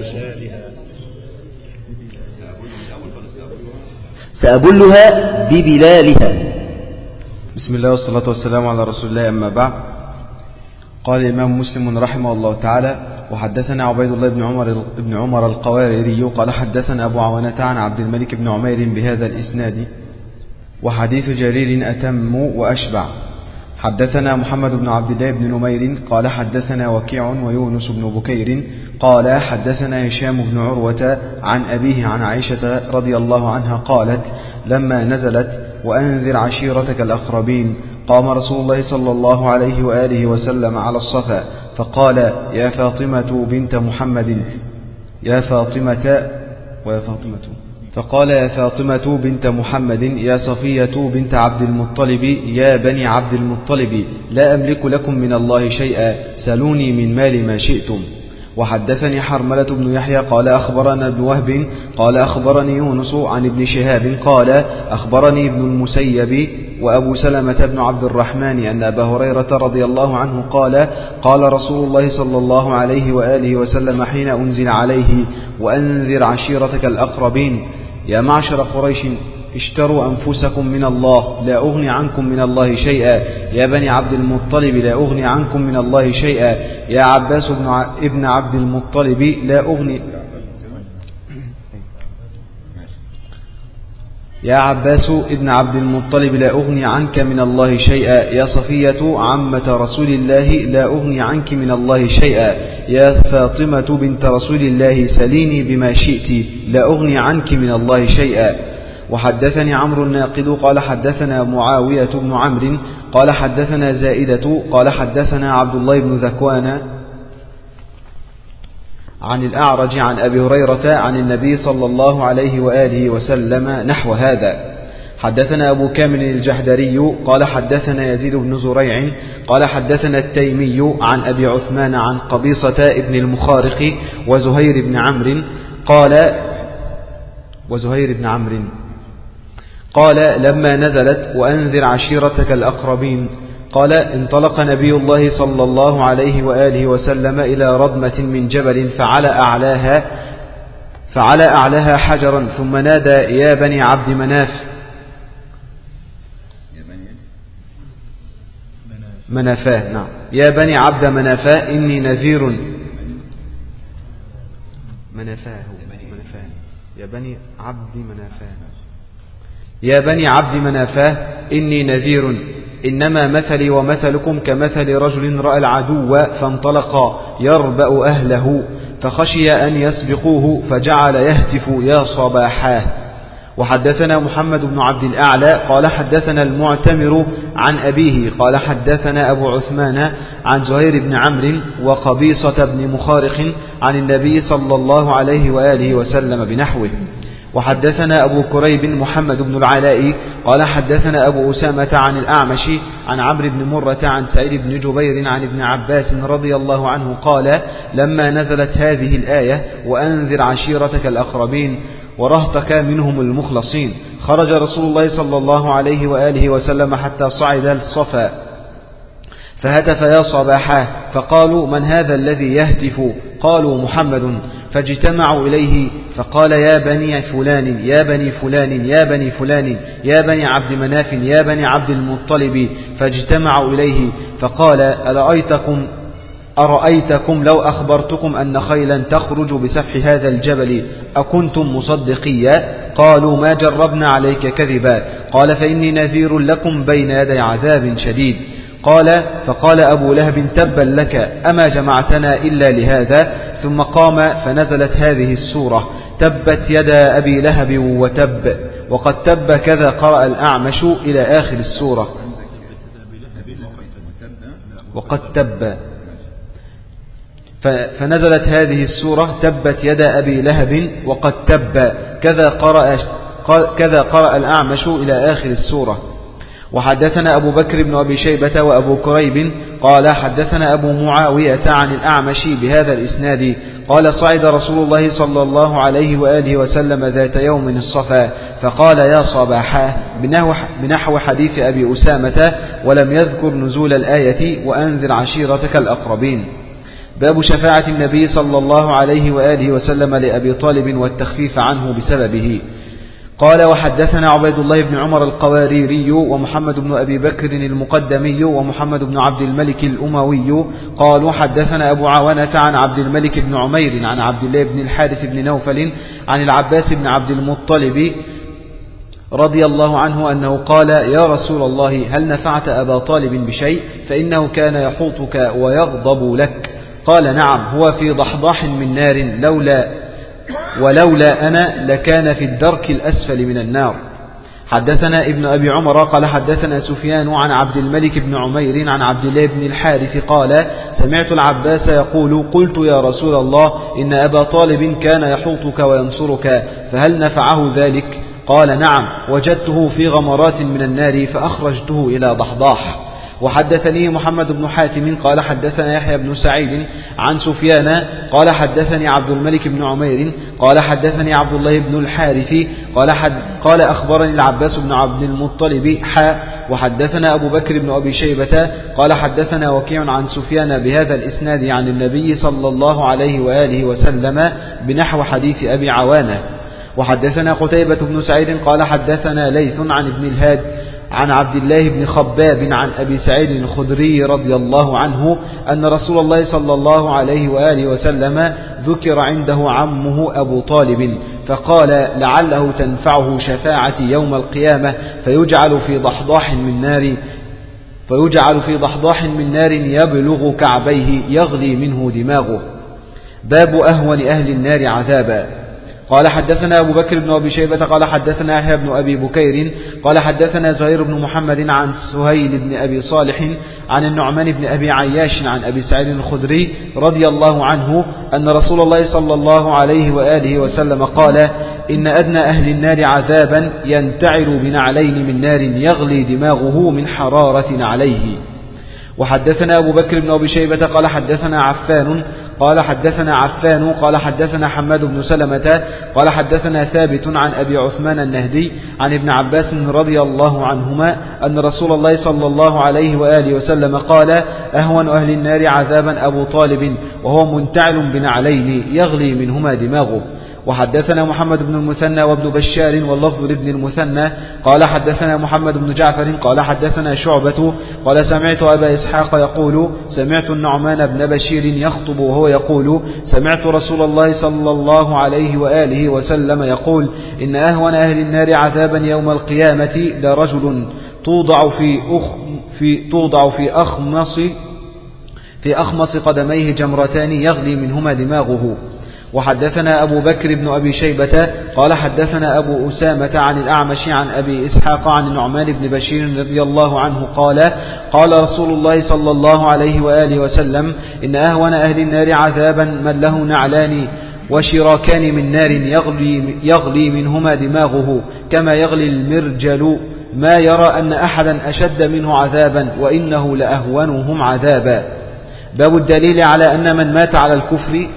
S4: سأبلها ببلالها.
S5: بسم الله والصلاة والسلام على رسول الله. أما بعد، قال الإمام مسلم رحمه الله تعالى وحدثنا عبيد الله بن عمر بن عمر القواريري قال حدثنا أبو عوانة عن عبد الملك بن عمير بهذا الإسناد وحديث جرير أتم وأشبع. حدثنا محمد بن عبد الله بن نمير قال حدثنا وكيع ويونس بن بكير قال حدثنا هشام بن عروة عن أبيه عن عائشة رضي الله عنها قالت لما نزلت وأنذر عشيرتك الأقربين قام رسول الله صلى الله عليه وآله وسلم على الصفا فقال يا فاطمة بنت محمد يا فاطمة ويا فاطمة فقال يا فاطمة بنت محمد يا صفية بنت عبد المطلب يا بني عبد المطلب لا أملك لكم من الله شيئا سلوني من مال ما شئتم. وحدثني حرملة بن يحيى قال أخبرنا ابن وهب قال أخبرني يونس عن ابن شهاب قال أخبرني ابن المسيب وأبو سلمة بن عبد الرحمن أن أبا هريرة رضي الله عنه قال قال رسول الله صلى الله عليه وآله وسلم حين أنزل عليه وأنذر عشيرتك الأقربين يا معشر قريش اشتروا أنفسكم من الله لا أغني عنكم من الله شيئا يا بني عبد المطلب لا أغني عنكم من الله شيئا يا عباس ابن عبد المطلب لا أغني يا عباس ابن عبد المطلب لا أغني عنك من الله شيئا يا صفية عمة رسول الله لا أغني عنك من الله شيئا يا فاطمة بنت رسول الله سليني بما شئت لا أغني عنك من الله شيئا. وحدثني عمرو الناقد قال حدثنا معاوية بن عمرو قال حدثنا زائدة قال حدثنا عبد الله بن ذكوان عن الأعرج عن أبي هريرة عن النبي صلى الله عليه وآله وسلم نحو هذا. حدثنا أبو كامل الجحدري قال حدثنا يزيد بن زريع قال حدثنا التيمي عن أبي عثمان عن قبيصة ابن المخارق وزهير بن عمرو قال وزهير بن عمرو قال لما نزلت وأنذر عشيرتك الأقربين قال انطلق نبي الله صلى الله عليه وآله وسلم إلى رضمة من جبل فعلى أعلاها فعلى أعلاها حجرا ثم نادى يا بني عبد مناف منافاه نعم يا بني عبد منافاه إني نذير منافاه منافاه يا بني عبد منافاه يا بني عبد منافاه إني نذير إنما مثلي ومثلكم كمثل رجل رأى العدو فانطلق يربأ أهله فخشي أن يسبقوه فجعل يهتف يا صباحاه. وحدثنا محمد بن عبد الأعلى قال حدثنا المعتمر عن أبيه قال حدثنا أبو عثمان عن زهير بن عمرو وقبيصة بن مخارق عن النبي صلى الله عليه وآله وسلم بنحوه. وحدثنا أبو كريب محمد بن العلاء قال حدثنا أبو أسامة عن الأعمش عن عمرو بن مرة عن سعيد بن جبير عن ابن عباس رضي الله عنه قال لما نزلت هذه الآية وأنذر عشيرتك الأقربين ورهتك منهم المخلصين خرج رسول الله صلى الله عليه وآله وسلم حتى صعد الصفا فهتف يا صباحاه فقالوا من هذا الذي يهتف قالوا محمد فاجتمعوا إليه فقال يا بني فلان يا بني فلان يا بني فلان يا بني عبد مناف يا بني عبد المطلب، فاجتمعوا إليه فقال أرأيتكم أرأيتكم لو أخبرتكم أن خيلا تخرج بسفح هذا الجبل أكنتم مصدقيا؟ قالوا ما جربنا عليك كذبا. قال فإني نذير لكم بين يدي عذاب شديد. قال فقال أبو لهب تبا لك أما جمعتنا إلا لهذا؟ ثم قام فنزلت هذه السورة تبت يدا أبي لهب وتب وقد تب كذا قرأ الأعمش إلى آخر السورة. وقد تب فنزلت هذه السورة تبت يدا أبي لهب وقد تب كذا قرأ, كذا قرأ الأعمش إلى آخر السورة. وحدثنا أبو بكر بن أبي شيبة وأبو كريب قال حدثنا أبو معاوية عن الأعمش بهذا الإسناد قال صعد رسول الله صلى الله عليه وآله وسلم ذات يوم الصفا فقال يا صباحا بنحو, بنحو حديث أبي أسامة ولم يذكر نزول الآية وأنذر عشيرتك الأقربين. باب شفاعة النبي صلى الله عليه وآله وسلم لأبي طالب والتخفيف عنه بسببه. قال وحدثنا عبيد الله بن عمر القواريري ومحمد بن أبي بكر المقدمي ومحمد بن عبد الملك الأموي قالوا حدثنا أبو عوانة عن عبد الملك بن عمير عن عبد الله بن الحارث بن نوفل عن العباس بن عبد المطلب رضي الله عنه أنه قال يا رسول الله هل نفعت أبا طالب بشيء فإنه كان يحوطك ويغضب لك؟ قال نعم هو في ضحضاح من نار لولا ولولا أنا لكان في الدرك الأسفل من النار. حدثنا ابن أبي عمر قال حدثنا سفيان عن عبد الملك بن عمير عن عبد الله بن الحارث قال سمعت العباس يقول قلت يا رسول الله إن أبا طالب كان يحوطك وينصرك فهل نفعه ذلك؟ قال نعم وجدته في غمرات من النار فأخرجته إلى ضحضاح. وحدثني محمد بن حاتم قال حدثنا يحيى بن سعيد عن سفيان قال حدثني عبد الملك بن عمير قال حدثني عبد الله بن الحارث قال, حد قال أخبرني العباس بن عبد المطلب حا. وحدثنا أبو بكر بن أبي شيبة قال حدثنا وكيع عن سفيان بهذا الإسناد عن النبي صلى الله عليه وآله وسلم بنحو حديث أبي عوانة. وحدثنا قتيبة بن سعيد قال حدثنا ليث عن ابن الهاد عن عبد الله بن خباب عن أبي سعيد الخدري رضي الله عنه أن رسول الله صلى الله عليه وآله وسلم ذكر عنده عمه أبو طالب فقال لعله تنفعه شفاعة يوم القيامة فيجعل في ضحضاح من نار فيجعل في ضحضاح من نار يبلغ كعبيه يغلي منه دماغه. باب أهون أهل النار عذابا. قال حدثنا أبو بكر بن أبي شيبة قال حدثنا يحيى بن أبي بكير قال حدثنا زهير بن محمد عن سهيل بن أبي صالح عن النعمان بن أبي عياش عن أبي سعيد الخدري رضي الله عنه أن رسول الله صلى الله عليه وآله وسلم قال إن أدنى أهل النار عذابا ينتعر بنعلين من نار يغلي دماغه من حرارة عليه. وحدثنا أبو بكر بن أبي شيبة قال حدثنا عفان قال حدثنا عفان قال حدثنا حماد بن سلمة قال حدثنا ثابت عن أبي عثمان النهدي عن ابن عباس رضي الله عنهما أن رسول الله صلى الله عليه وآله وسلم قال أهون أهل النار عذابا أبو طالب وهو منتعل بنعلين يغلي منهما دماغه. وحدثنا محمد بن المثنى وابن بشار واللفظ لابن المثنى قال حدثنا محمد بن جعفر قال حدثنا شعبة قال سمعت أبا إسحاق يقول سمعت النعمان بن بشير يخطب وهو يقول سمعت رسول الله صلى الله عليه وآله وسلم يقول إن أهون أهل النار عذابا يوم القيامة لرجل توضع في أخ في توضع في أخمص في أخمص قدميه جمرتان يغلي منهما دماغه. وحدثنا أبو بكر بن أبي شيبة قال حدثنا أبو أسامة عن الأعمش عن أبي إسحاق عن النعمان بن بشير رضي الله عنه قال قال رسول الله صلى الله عليه وآله وسلم إن أهون أهل النار عذابا من له نعلان وشراكان من نار يغلي, يغلي منهما دماغه كما يغلي المرجل ما يرى أن أحدا أشد منه عذابا وإنه لأهونهم عذابا. باب الدليل على أن من مات على الكفر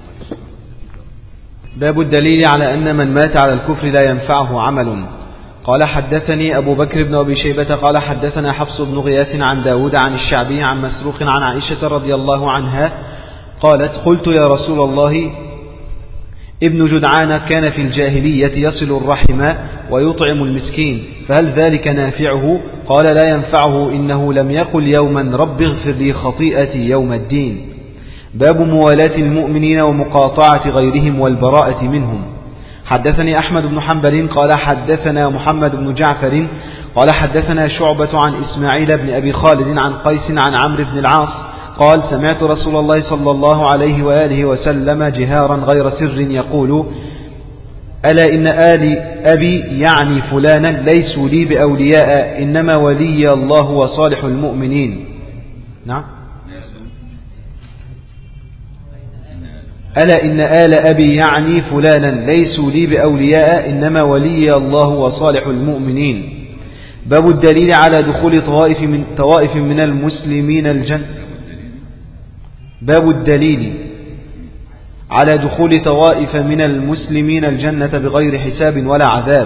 S5: باب الدليل على أن من مات على الكفر لا ينفعه عمل. قال حدثني أبو بكر بن أبي شيبة قال حدثنا حفص بن غياث عن داود عن الشعبي عن مسروق عن عائشة رضي الله عنها قالت قلت يا رسول الله ابن جدعان كان في الجاهلية يصل الرحم ويطعم المسكين، فهل ذلك نافعه؟ قال لا ينفعه، إنه لم يقل يوما رب اغفر لي خطيئتي يوم الدين. باب موالاة المؤمنين ومقاطعة غيرهم والبراءة منهم. حدثني أحمد بن حنبل قال حدثنا محمد بن جعفر قال حدثنا شعبة عن إسماعيل بن أبي خالد عن قيس عن عمرو بن العاص قال سمعت رسول الله صلى الله عليه وآله وسلم جهارا غير سر يقول ألا إن آل أبي يعني فلانا ليسوا لي بأولياء، إنما ولي الله وصالح المؤمنين. نعم. ألا إن آل أبي يعني فلانا ليسوا لي بأولياء، إنما ولي الله وصالح المؤمنين. باب الدليل على دخول طوائف من, طوائف من المسلمين الجنة. باب الدليل على دخول طوائف من المسلمين الجنة بغير حساب ولا عذاب.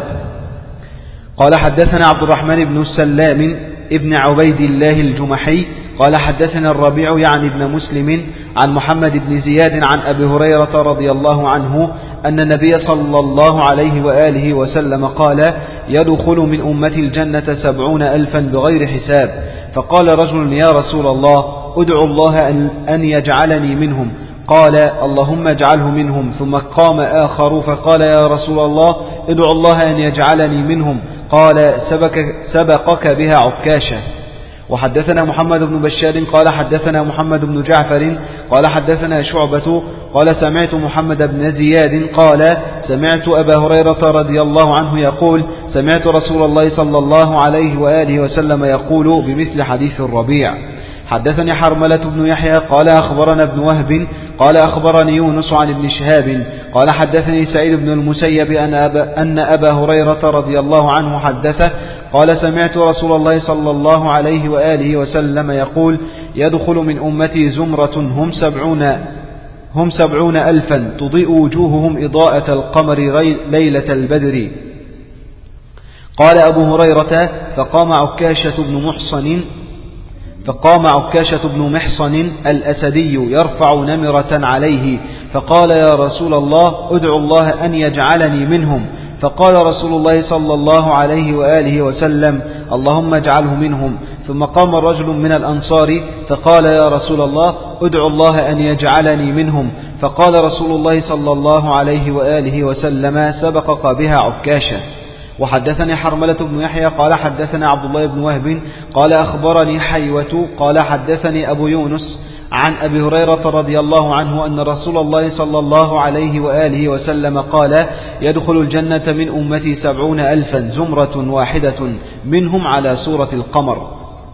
S5: قال حدثنا عبد الرحمن بن السلام ابن عبيد الله الجمحي قال حدثنا الربيع يعني ابن مسلم عن محمد بن زياد عن أبي هريرة رضي الله عنه أن النبي صلى الله عليه وآله وسلم قال يدخل من أمتي الجنة سبعون ألفا بغير حساب. فقال رجل يا رسول الله ادعو الله أن يجعلني منهم. قال اللهم اجعله منهم. ثم قام آخر فقال يا رسول الله ادعو الله أن يجعلني منهم. قال سبك سبقك بها عكاشة. وحدثنا محمد بن بشار قال حدثنا محمد بن جعفر قال حدثنا شعبة قال سمعت محمد بن زياد قال سمعت أبا هريرة رضي الله عنه يقول سمعت رسول الله صلى الله عليه وآله وسلم يقول بمثل حديث الربيع. حدثني حرملة بن يحيى قال أخبرنا ابن وهب قال أخبرني يونس عن ابن شهاب قال حدثني سعيد بن المسيب أن أبا, أن أبا هريرة رضي الله عنه حدثه قال سمعت رسول الله صلى الله عليه وآله وسلم يقول يدخل من أمتي زمرة هم سبعون, هم سبعون ألفا تضيء وجوههم إضاءة القمر ليلة البدر. قال أبو هريرة فقام عكاشة بن محصن فقام عكاشة بن محصن الأسدي يرفع نمرة عليه فقال يا رسول الله ادعو الله أن يجعلني منهم. فقال رسول الله صلى الله عليه وآله وسلم اللهم اجعله منهم. ثم قام رجل من الأنصار فقال يا رسول الله ادعو الله أن يجعلني منهم. فقال رسول الله صلى الله عليه وآله وسلم سبقك بها عكاشة. وحدثني حرملة بن يحيى قال حدثنا عبد الله بن وهب قال أخبرني حيوة قال حدثني أبو يونس عن أبي هريرة رضي الله عنه أن رسول الله صلى الله عليه وآله وسلم قال يدخل الجنة من أمتي سبعون ألفا زمرة واحدة منهم على سورة القمر.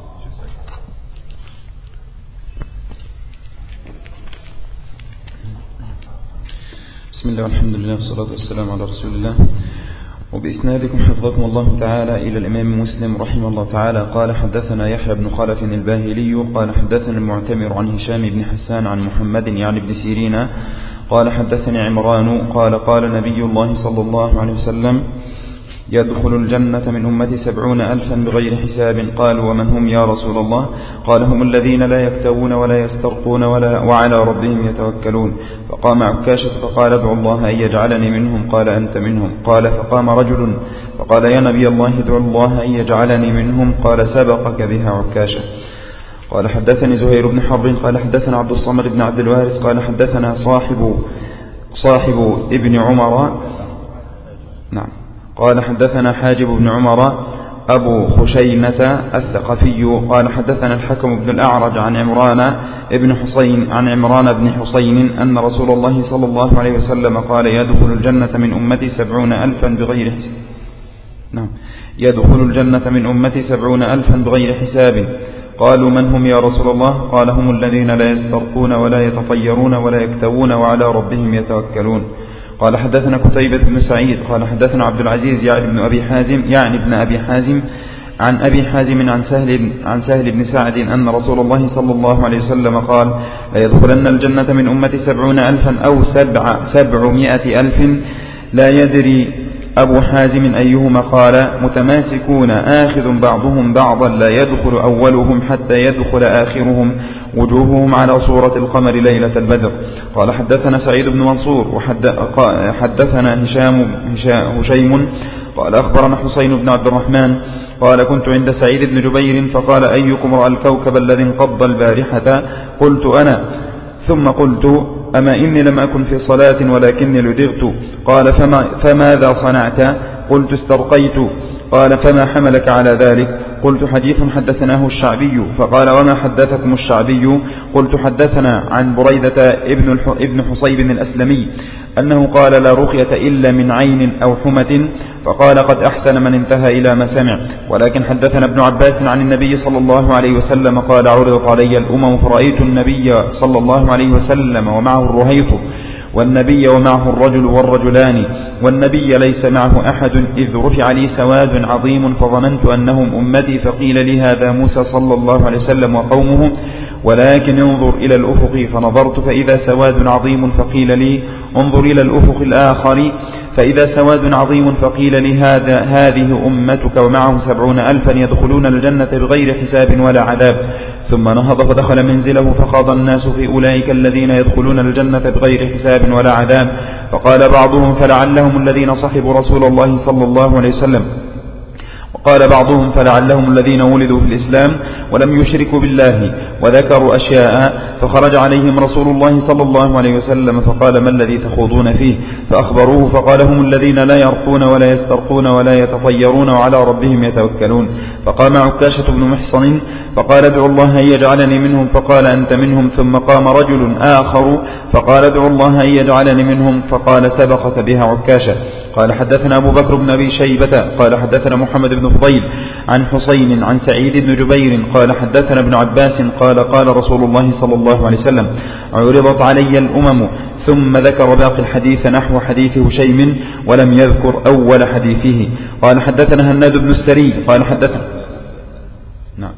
S6: بسم الله والحمد لله والصلاة والسلام على رسول الله. وبإسنادكم حفظكم الله تعالى إلى الإمام مسلم رحمه الله تعالى قال حدثنا يحيى بن خلف الباهلي قال حدثنا المعتمر عن هشام بن حسان عن محمد يعني ابن سيرين قال حدثني عمران قال قال نبي الله صلى الله عليه وسلم يدخل الجنة من أمتي سبعون ألفا بغير حساب. قالوا ومن هم يا رسول الله؟ قال هم الذين لا يكتوون ولا يسترقون ولا وعلى ربهم يتوكلون. فقام عكاشة فقال ادعو الله أن يجعلني منهم. قال أنت منهم. قال فقام رجل فقال يا نبي الله ادعو الله أن يجعلني منهم. قال سبقك بها عكاشة. قال حدثني زهير بن حرب قال حدثنا عبد الصمد بن عبد الوارث قال حدثنا صاحب صاحب ابن عمر نعم قال حدثنا حاجب بن عمر أبو خشيمة الثقفي قال حدثنا الحكم بن الأعرج عن عمران ابن حسين عن عمران بن حسين أن رسول الله صلى الله عليه وسلم قال يدخل الجنة من أمتي سبعون ألفا بغير حساب. نعم يدخل الجنة من أمتي سبعون ألفا بغير حساب. قالوا من هم يا رسول الله؟ قال هم الذين لا يسترقون ولا يتطيرون ولا يكتوون وعلى ربهم يتوكلون. قال حدثنا كتيبة بن سعيد قال حدثنا عبد العزيز يعني ابن أبي حازم يعني ابن أبي حازم عن أبي حازم عن سهل عن سهل بن سعد أن رسول الله صلى الله عليه وسلم قال لا يدخلن الجنة من أمتي سبعون ألفا أو سبع سبعمائة ألف لا يدري أبو حازم أيهما قال متماسكون آخذ بعضهم بعضا لا يدخل أولهم حتى يدخل آخرهم وجوههم على صورة القمر ليلة البدر. قال حدثنا سعيد بن منصور وحدثنا هشام هشيم قال أخبرنا حسين بن عبد الرحمن قال كنت عند سعيد بن جبير فقال أيكم رأى الكوكب الذي انقض البارحة؟ قلت أنا، ثم قلت أما إني لم أكن في صلاة ولكني لدغت. قال فما فماذا صنعت؟ قلت استرقيت. قال فما حملك على ذلك؟ قلت حديث حدثناه الشعبي. فقال وما حدثكم الشعبي؟ قلت حدثنا عن بريدة ابن ابن حصيب الأسلمي أنه قال لا رقية إلا من عين أو حمة. فقال قد أحسن من انتهى إلى ما سمع. ولكن حدثنا ابن عباس عن النبي صلى الله عليه وسلم قال عرضت علي الأمم فرأيت النبي صلى الله عليه وسلم ومعه الرهيط والنبي ومعه الرجل والرجلان والنبي ليس معه أحد إذ رفع لي سواد عظيم فظننت أنهم أمتي فقيل لي هذا موسى صلى الله عليه وسلم وقومه ولكن انظر إلى الأفق فنظرت فإذا سواد عظيم فقيل لي انظر إلى الأفق الآخر فإذا سواد عظيم فقيل لي هذا هذه أمتك ومعه سبعون ألفا يدخلون الجنة بغير حساب ولا عذاب. ثم نهض فدخل منزله فخاض الناس في أولئك الذين يدخلون الجنة بغير حساب ولا عذاب. فقال بعضهم فلعلهم الذين صحبوا رسول الله صلى الله عليه وسلم وقال بعضهم فلعلهم الذين ولدوا في الإسلام ولم يشركوا بالله وذكروا أشياء فخرج عليهم رسول الله صلى الله عليه وسلم فقال ما الذي تخوضون فيه؟ فأخبروه فقال هم الذين لا يرقون ولا يسترقون ولا يتطيرون وعلى ربهم يتوكلون. فقام عكاشة بن محصن فقال ادعوا الله أن يجعلني منهم فقال أنت منهم. ثم قام رجل آخر فقال ادعوا الله أن يجعلني منهم فقال سبقت بها عكاشة. قال حدثنا أبو بكر بن أبي شيبة قال حدثنا محمد بن فضيل عن حسين عن سعيد بن جبير قال حدثنا ابن عباس قال قال رسول الله صلى الله عليه وسلم عرضت علي الأمم ثم ذكر باقي الحديث نحو حديث هشيم ولم يذكر أول حديثه. قال حدثنا هناد بن السري قال حدثنا نعم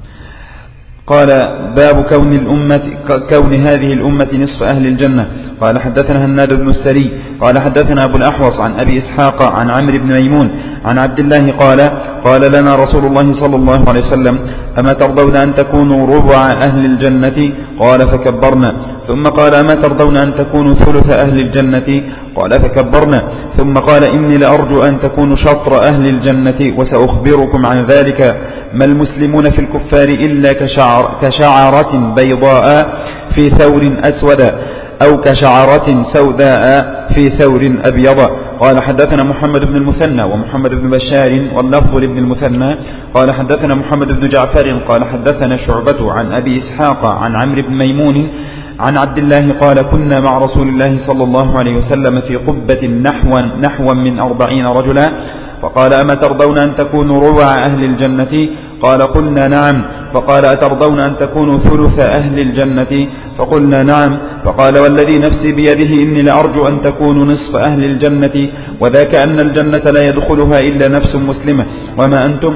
S6: قال باب كون الأمة كون هذه الأمة نصف أهل الجنة. قال حدثنا هناد بن السري قال حدثنا أبو الأحوص عن أبي إسحاق عن عمرو بن ميمون عن عبد الله قال قال لنا رسول الله صلى الله عليه وسلم أما ترضون أن تكونوا ربع أهل الجنة؟ قال فكبرنا. ثم قال أما ترضون أن تكونوا ثلث أهل الجنة؟ قال فكبرنا. ثم قال إني لأرجو أن تكونوا شطر أهل الجنة وسأخبركم عن ذلك. ما المسلمون في الكفار إلا كشعر كشعرة بيضاء في ثور أسود أو كشعرة سوداء في ثور أبيض. قال حدثنا محمد بن المثنى ومحمد بن بشار واللفظ لابن المثنى قال حدثنا محمد بن جعفر قال حدثنا شعبة عن أبي إسحاق عن عمرو بن ميمون عن عبد الله قال كنا مع رسول الله صلى الله عليه وسلم في قبة نحوا نحوا من أربعين رجلا. فقال أما ترضون أن تكونوا ربع أهل الجنة؟ قال قلنا نعم. فقال أترضون أن تكونوا ثلث أهل الجنة؟ فقلنا نعم. فقال والذي نفسي بيده إني لأرجو أن تكونوا نصف أهل الجنة وذاك أن الجنة لا يدخلها إلا نفس مسلمة. وما أنتم؟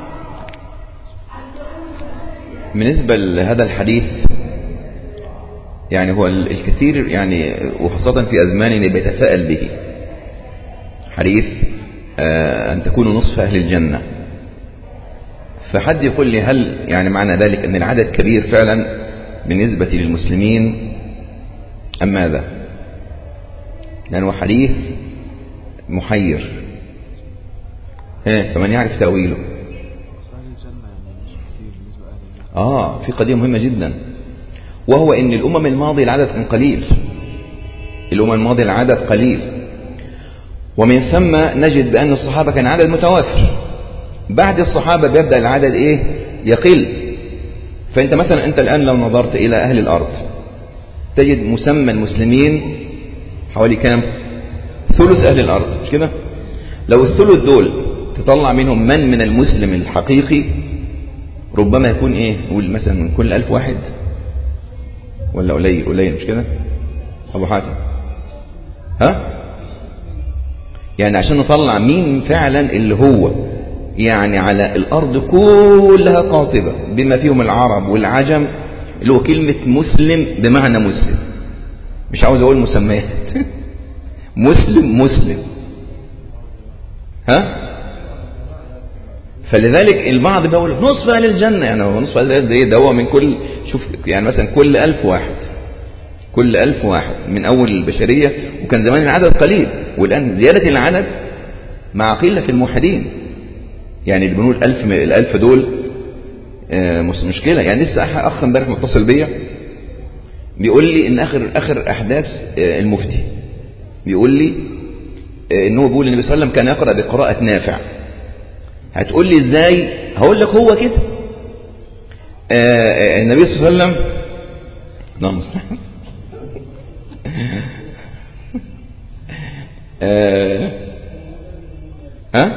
S1: بالنسبة لهذا الحديث يعني هو الكثير يعني وخاصة في أزماننا بيتفائل به حديث أن تكونوا نصف أهل الجنة. فحد يقول لي هل يعني معنى ذلك أن العدد كبير فعلا بالنسبة للمسلمين أم ماذا؟ لأنه حديث محير فمن يعرف تأويله. آه في قضية مهمة جدا وهو أن الأمم الماضية العدد كان قليل. الأمم الماضية العدد قليل ومن ثم نجد بأن الصحابة كان عدد متوافر. بعد الصحابة بيبدأ العدد إيه يقل. فأنت مثلا أنت الآن لو نظرت إلى أهل الأرض تجد مسمى المسلمين حوالي كام؟ ثلث أهل الأرض مش كده؟ لو الثلث دول تطلع منهم من من المسلم الحقيقي ربما يكون إيه نقول مثلا من كل ألف واحد ولا قليل قليل مش كده أبو حاتم؟ ها يعني عشان نطلع مين فعلا اللي هو يعني على الأرض كلها قاطبة بما فيهم العرب والعجم اللي هو كلمة مسلم بمعنى مسلم مش عاوز أقول مسميات مسلم مسلم ها؟ فلذلك البعض بيقول نصف أهل الجنة، يعني هو نصف أهل الجنة ده هو من كل، شوف يعني مثلا كل ألف واحد، كل ألف واحد من أول البشرية، وكان زمان العدد قليل، والآن زيادة العدد مع قلة في الموحدين. يعني اللي بنقول الألف الألف دول آه مشكلة. يعني لسه أخ امبارح متصل بيا بيقول لي إن آخر آخر أحداث آه المفتي بيقول لي آه إنه بيقول النبي صلى الله عليه وسلم كان يقرأ بقراءة نافع. هتقول لي إزاي؟ هقول لك هو كده. آه النبي صلى الله عليه وسلم اللهم صل آه ها؟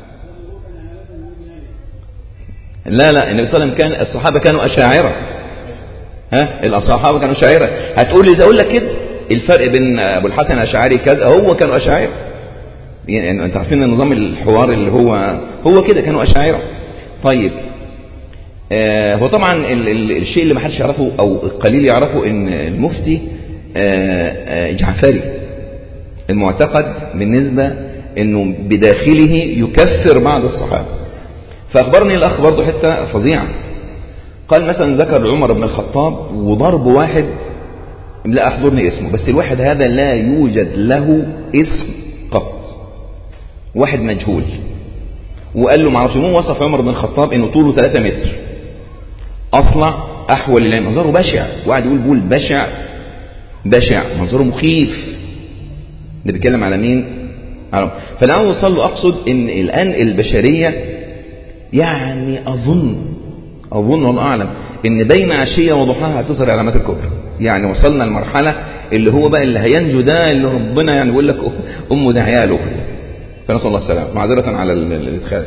S1: لا لا النبي صلى الله عليه وسلم كان، الصحابة كانوا أشاعرة. ها؟ الصحابة كانوا أشاعرة. هتقول لي إذا أقول لك كده الفرق بين أبو الحسن الأشعري كذا، هو كانوا أشاعرة. يعني أنت عارفين النظام الحوار اللي هو هو كده، كانوا أشاعرة. طيب آه هو طبعا ال ال الشيء اللي ما حدش يعرفه أو قليل يعرفه إن المفتي آه آه جعفري المعتقد بالنسبة إنه بداخله يكفر بعض الصحابة. فأخبرني الأخ برضه حتى فظيعة، قال مثلا ذكر عمر بن الخطاب وضرب واحد لا أحضرني اسمه، بس الواحد هذا لا يوجد له اسم قط، واحد مجهول، وقال له معرفش مين وصف عمر بن الخطاب إنه طوله ثلاثة متر، أصلع، أحول العين، منظره بشع، وقعد يقول بول بشع بشع، منظره مخيف. ده بيتكلم على مين؟ على فالآن وصل له، أقصد إن الآن البشرية يعني أظن أظن والله أعلم إن بين عشية وضحاها هتظهر علامات الكبرى. يعني وصلنا المرحلة اللي هو بقى اللي هينجو ده اللي ربنا يعني بيقول لك أمه ده عياله. فنسأل الله السلامة، معذرة على الإدخال.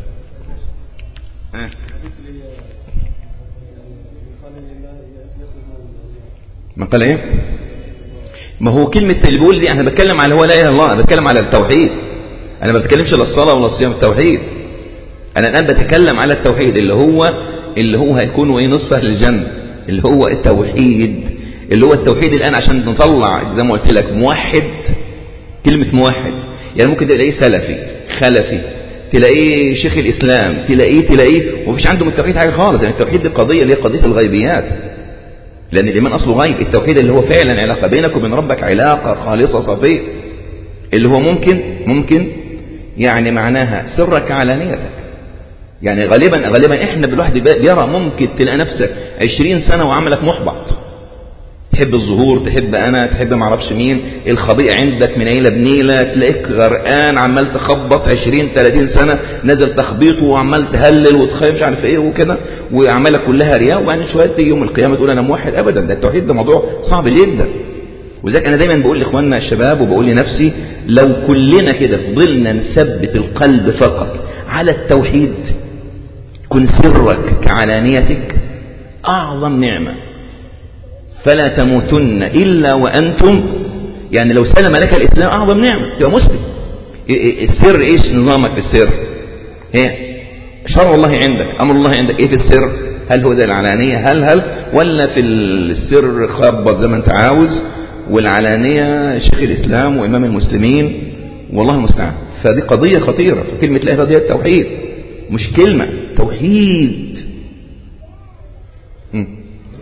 S1: ما قال إيه؟ ما هو كلمة اللي بيقول دي أنا بتكلم على هو لا إله إلا الله، أنا بتكلم على التوحيد، أنا ما بتكلمش على الصلاة ولا الصيام، التوحيد. أنا الآن بتكلم على التوحيد اللي هو اللي هو هيكون إيه نصف أهل الجنة، اللي هو التوحيد، اللي هو التوحيد الآن عشان نطلع زي ما قلت لك موحد. كلمة موحد يعني ممكن تلاقيه سلفي خلفي، تلاقيه شيخ الإسلام، تلاقيه تلاقيه ومفيش عنده من التوحيد حاجة خالص. يعني التوحيد دي قضية اللي هي قضية الغيبيات، لأن الإيمان أصله غيب. التوحيد اللي هو فعلا علاقة بينك وبين ربك، علاقة خالصة صفية، اللي هو ممكن ممكن يعني معناها سرك علانيتك. يعني غالبا غالبا احنا بالواحد بيرى ممكن تلاقي نفسك عشرين سنة وعملك محبط، تحب الظهور، تحب أنا، تحب معرفش مين، الخبيئة عندك من عيلة بنيلة، تلاقيك غرقان عمال تخبط عشرين ثلاثين سنة نزل تخبيط وعمال تهلل وتخيل مش عارف ايه وكده، وأعمالك كلها رياء، وبعدين شوية تيجي يوم القيامة تقول أنا موحد. أبدا، ده التوحيد ده موضوع صعب جدا. وذلك أنا دايما بقول لإخواننا الشباب وبقول لنفسي، لو كلنا كده فضلنا نثبت القلب فقط على التوحيد، كن سرك كعلانيتك، أعظم نعمة. فلا تموتن إلا وأنتم، يعني لو سلم لك الإسلام أعظم نعمة، تبقى مسلم. السر إيش نظامك في السر؟ إيه شرع الله عندك، أمر الله عندك إيه في السر؟ هل هو ده العلانية هل هل ولا في السر خبط زي ما أنت عاوز، والعلانية شيخ الإسلام وإمام المسلمين، والله المستعان. فدي قضية خطيرة. فكلمة لا قضية التوحيد مش كلمة توحيد. م.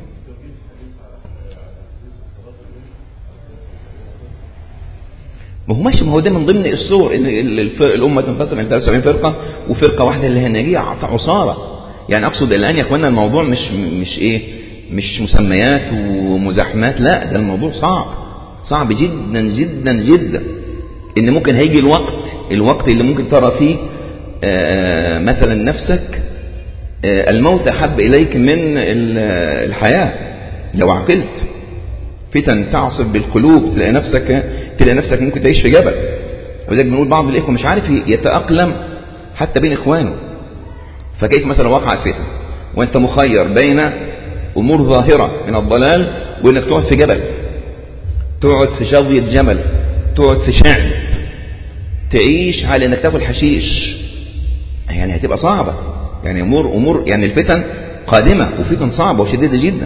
S1: ما هو ماشي، ما هو ده من ضمن الصور ان الامه تنفصل عن ثلاثة وسبعين فرقه وفرقه واحده اللي هي الناجيه عصاره. يعني اقصد الان يا اخوانا الموضوع مش مش ايه مش مسميات ومزاحمات، لا ده الموضوع صعب صعب جدا جدا جدا. ان ممكن هيجي الوقت الوقت اللي ممكن ترى فيه آه مثلا نفسك آه الموت احب اليك من الحياه لو عقلت. فتن تعصف بالقلوب، تلاقي نفسك تلاقي نفسك ممكن تعيش في جبل. وذلك بنقول بعض الاخوه مش عارف يتاقلم حتى بين اخوانه. فكيف مثلا وقع الفتن وانت مخير بين امور ظاهره من الضلال وانك تقعد في جبل، تقعد في شظيه جمل، تقعد في شعب، تعيش على انك تاكل حشيش، يعني هتبقى صعبه. يعني امور امور يعني الفتن قادمه وفتن صعبه وشديده جدا.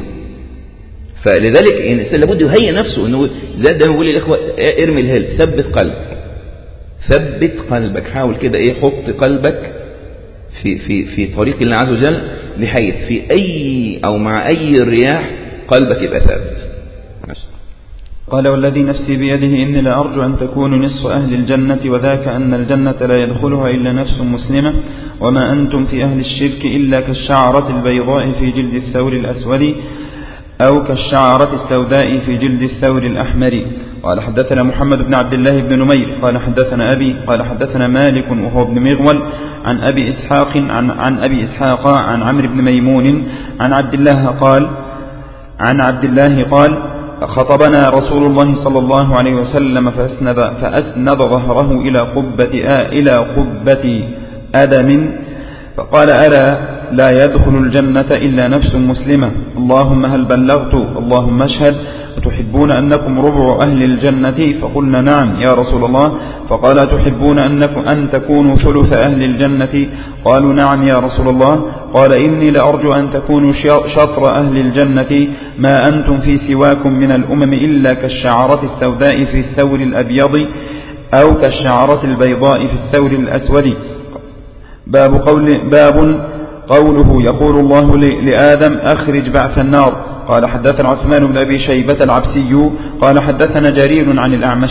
S1: فلذلك الانسان لابد يهيئ نفسه انه زي ما بيقول الاخوه ارمي الهل، ثبت قلب ثبت قلبك، حاول كده إيه، حط قلبك في في في طريق الله عز وجل، بحيث في أي أو مع أي الرياح قلبك يبقى ثابت.
S6: قال والذي نفسي بيده إني لأرجو أن تكونوا نصف أهل الجنة، وذاك أن الجنة لا يدخلها إلا نفس مسلمة، وما أنتم في أهل الشرك إلا كالشعرة البيضاء في جلد الثور الأسود أو كالشعرة السوداء في جلد الثور الأحمر. قال حدثنا محمد بن عبد الله بن نمير قال حدثنا أبي قال حدثنا مالك وهو ابن مغول عن أبي إسحاق عن, عن أبي إسحاق عن عمرو بن ميمون عن عبد الله قال عن عبد الله قال خطبنا رسول الله صلى الله عليه وسلم فأسند, فأسند ظهره إلى قبة آ إلى قبة أدم فقال ألا لا يدخل الجنة إلا نفس مسلمة، اللهم هل بلغت؟ اللهم اشهد، وتحبون أنكم ربع أهل الجنة؟ فقلنا نعم يا رسول الله. فقال تحبون أنكم أن تكونوا ثلث أهل الجنة؟ قالوا نعم يا رسول الله. قال إني لأرجو أن تكونوا شطر أهل الجنة، ما أنتم في سواكم من الأمم إلا كالشعرة السوداء في الثور الأبيض أو كالشعرة البيضاء في الثور الأسود. باب قول باب قوله يقول الله لآدم أخرج بعث النار. قال حدثنا عثمان بن أبي شيبة العبسي قال حدثنا جرير عن الأعمش.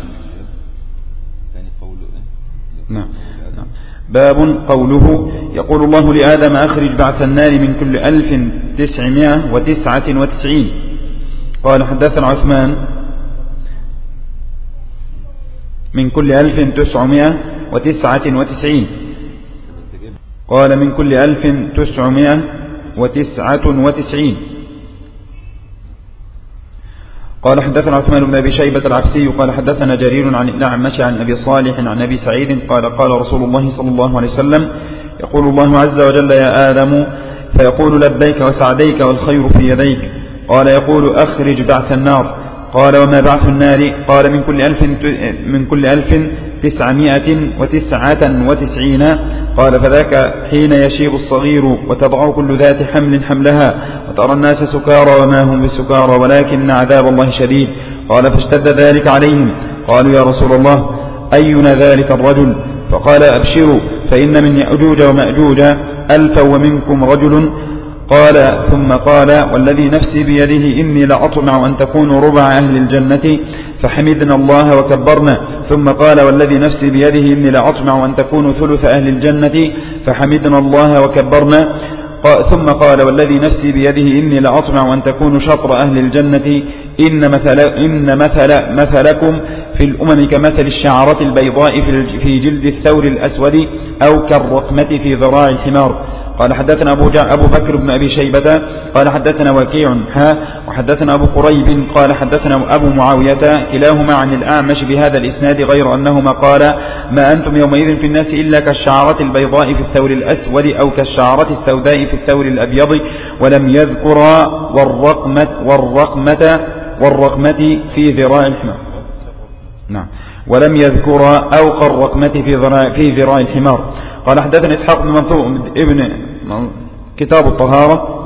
S6: نعم. باب قوله يقول الله لآدم أخرج بعث النار من كل ألف تسعمائة وتسعة وتسعين. قال حدثنا عثمان من كل ألف تسعمائة وتسعة وتسعين. قال من كل ألف تسعمائة وتسعة وتسعين. قال حدثنا عثمان بن أبي شيبة العبسي قال حدثنا جرير عن الأعمش عن أبي صالح عن أبي سعيد قال قال رسول الله صلى الله عليه وسلم يقول الله عز وجل يا آدم فيقول لبيك وسعديك والخير في يديك. قال يقول أخرج بعث النار. قال وما بعث النار؟ قال من كل ألف من كل ألف تسعمائة وتسعة وتسعين. قال فذاك حين يشيب الصغير وتضع كل ذات حمل حملها وترى الناس سكارى وما هم بسكارى ولكن عذاب الله شديد. قال فاشتد ذلك عليهم. قالوا يا رسول الله أينا ذلك الرجل؟ فقال أبشروا فإن من يأجوج ومأجوج ألفا ومنكم رجل. قال ثم قال والذي نفسي بيده إني لأطمع أن تكونوا ربع أهل الجنة، فحمدنا الله وكبرنا. ثم قال والذي نفسي بيده إني لأطمع أن تكونوا ثلث أهل الجنة، فحمدنا الله وكبرنا. ثم قال والذي نفسي بيده إني لأطمع أن تكونوا شطر أهل الجنة، إن, مثل إن مثل مثلكم في الأمم كمثل الشعرة البيضاء في جلد الثور الأسود أو كالرقمة في ذراع الحمار. قال حدثنا أبو, أبو بكر بن أبي شيبة قال حدثنا وكيع ها وحدثنا أبو قريب قال حدثنا أبو معاوية كلاهما عن الأعمش بهذا الإسناد غير أنهما قال ما أنتم يومئذ في الناس إلا كالشعرة البيضاء في الثور الأسود أو كالشعرة السوداء في الثور الأبيض، ولم يذكر والرقمة, والرقمة, والرقمة في ذراع الحمار. نعم ولم يذكر أو كالرقمة في ذراع, في ذراع الحمار. قال حدثنا إسحاق بن منصور ابن كتاب الطهارة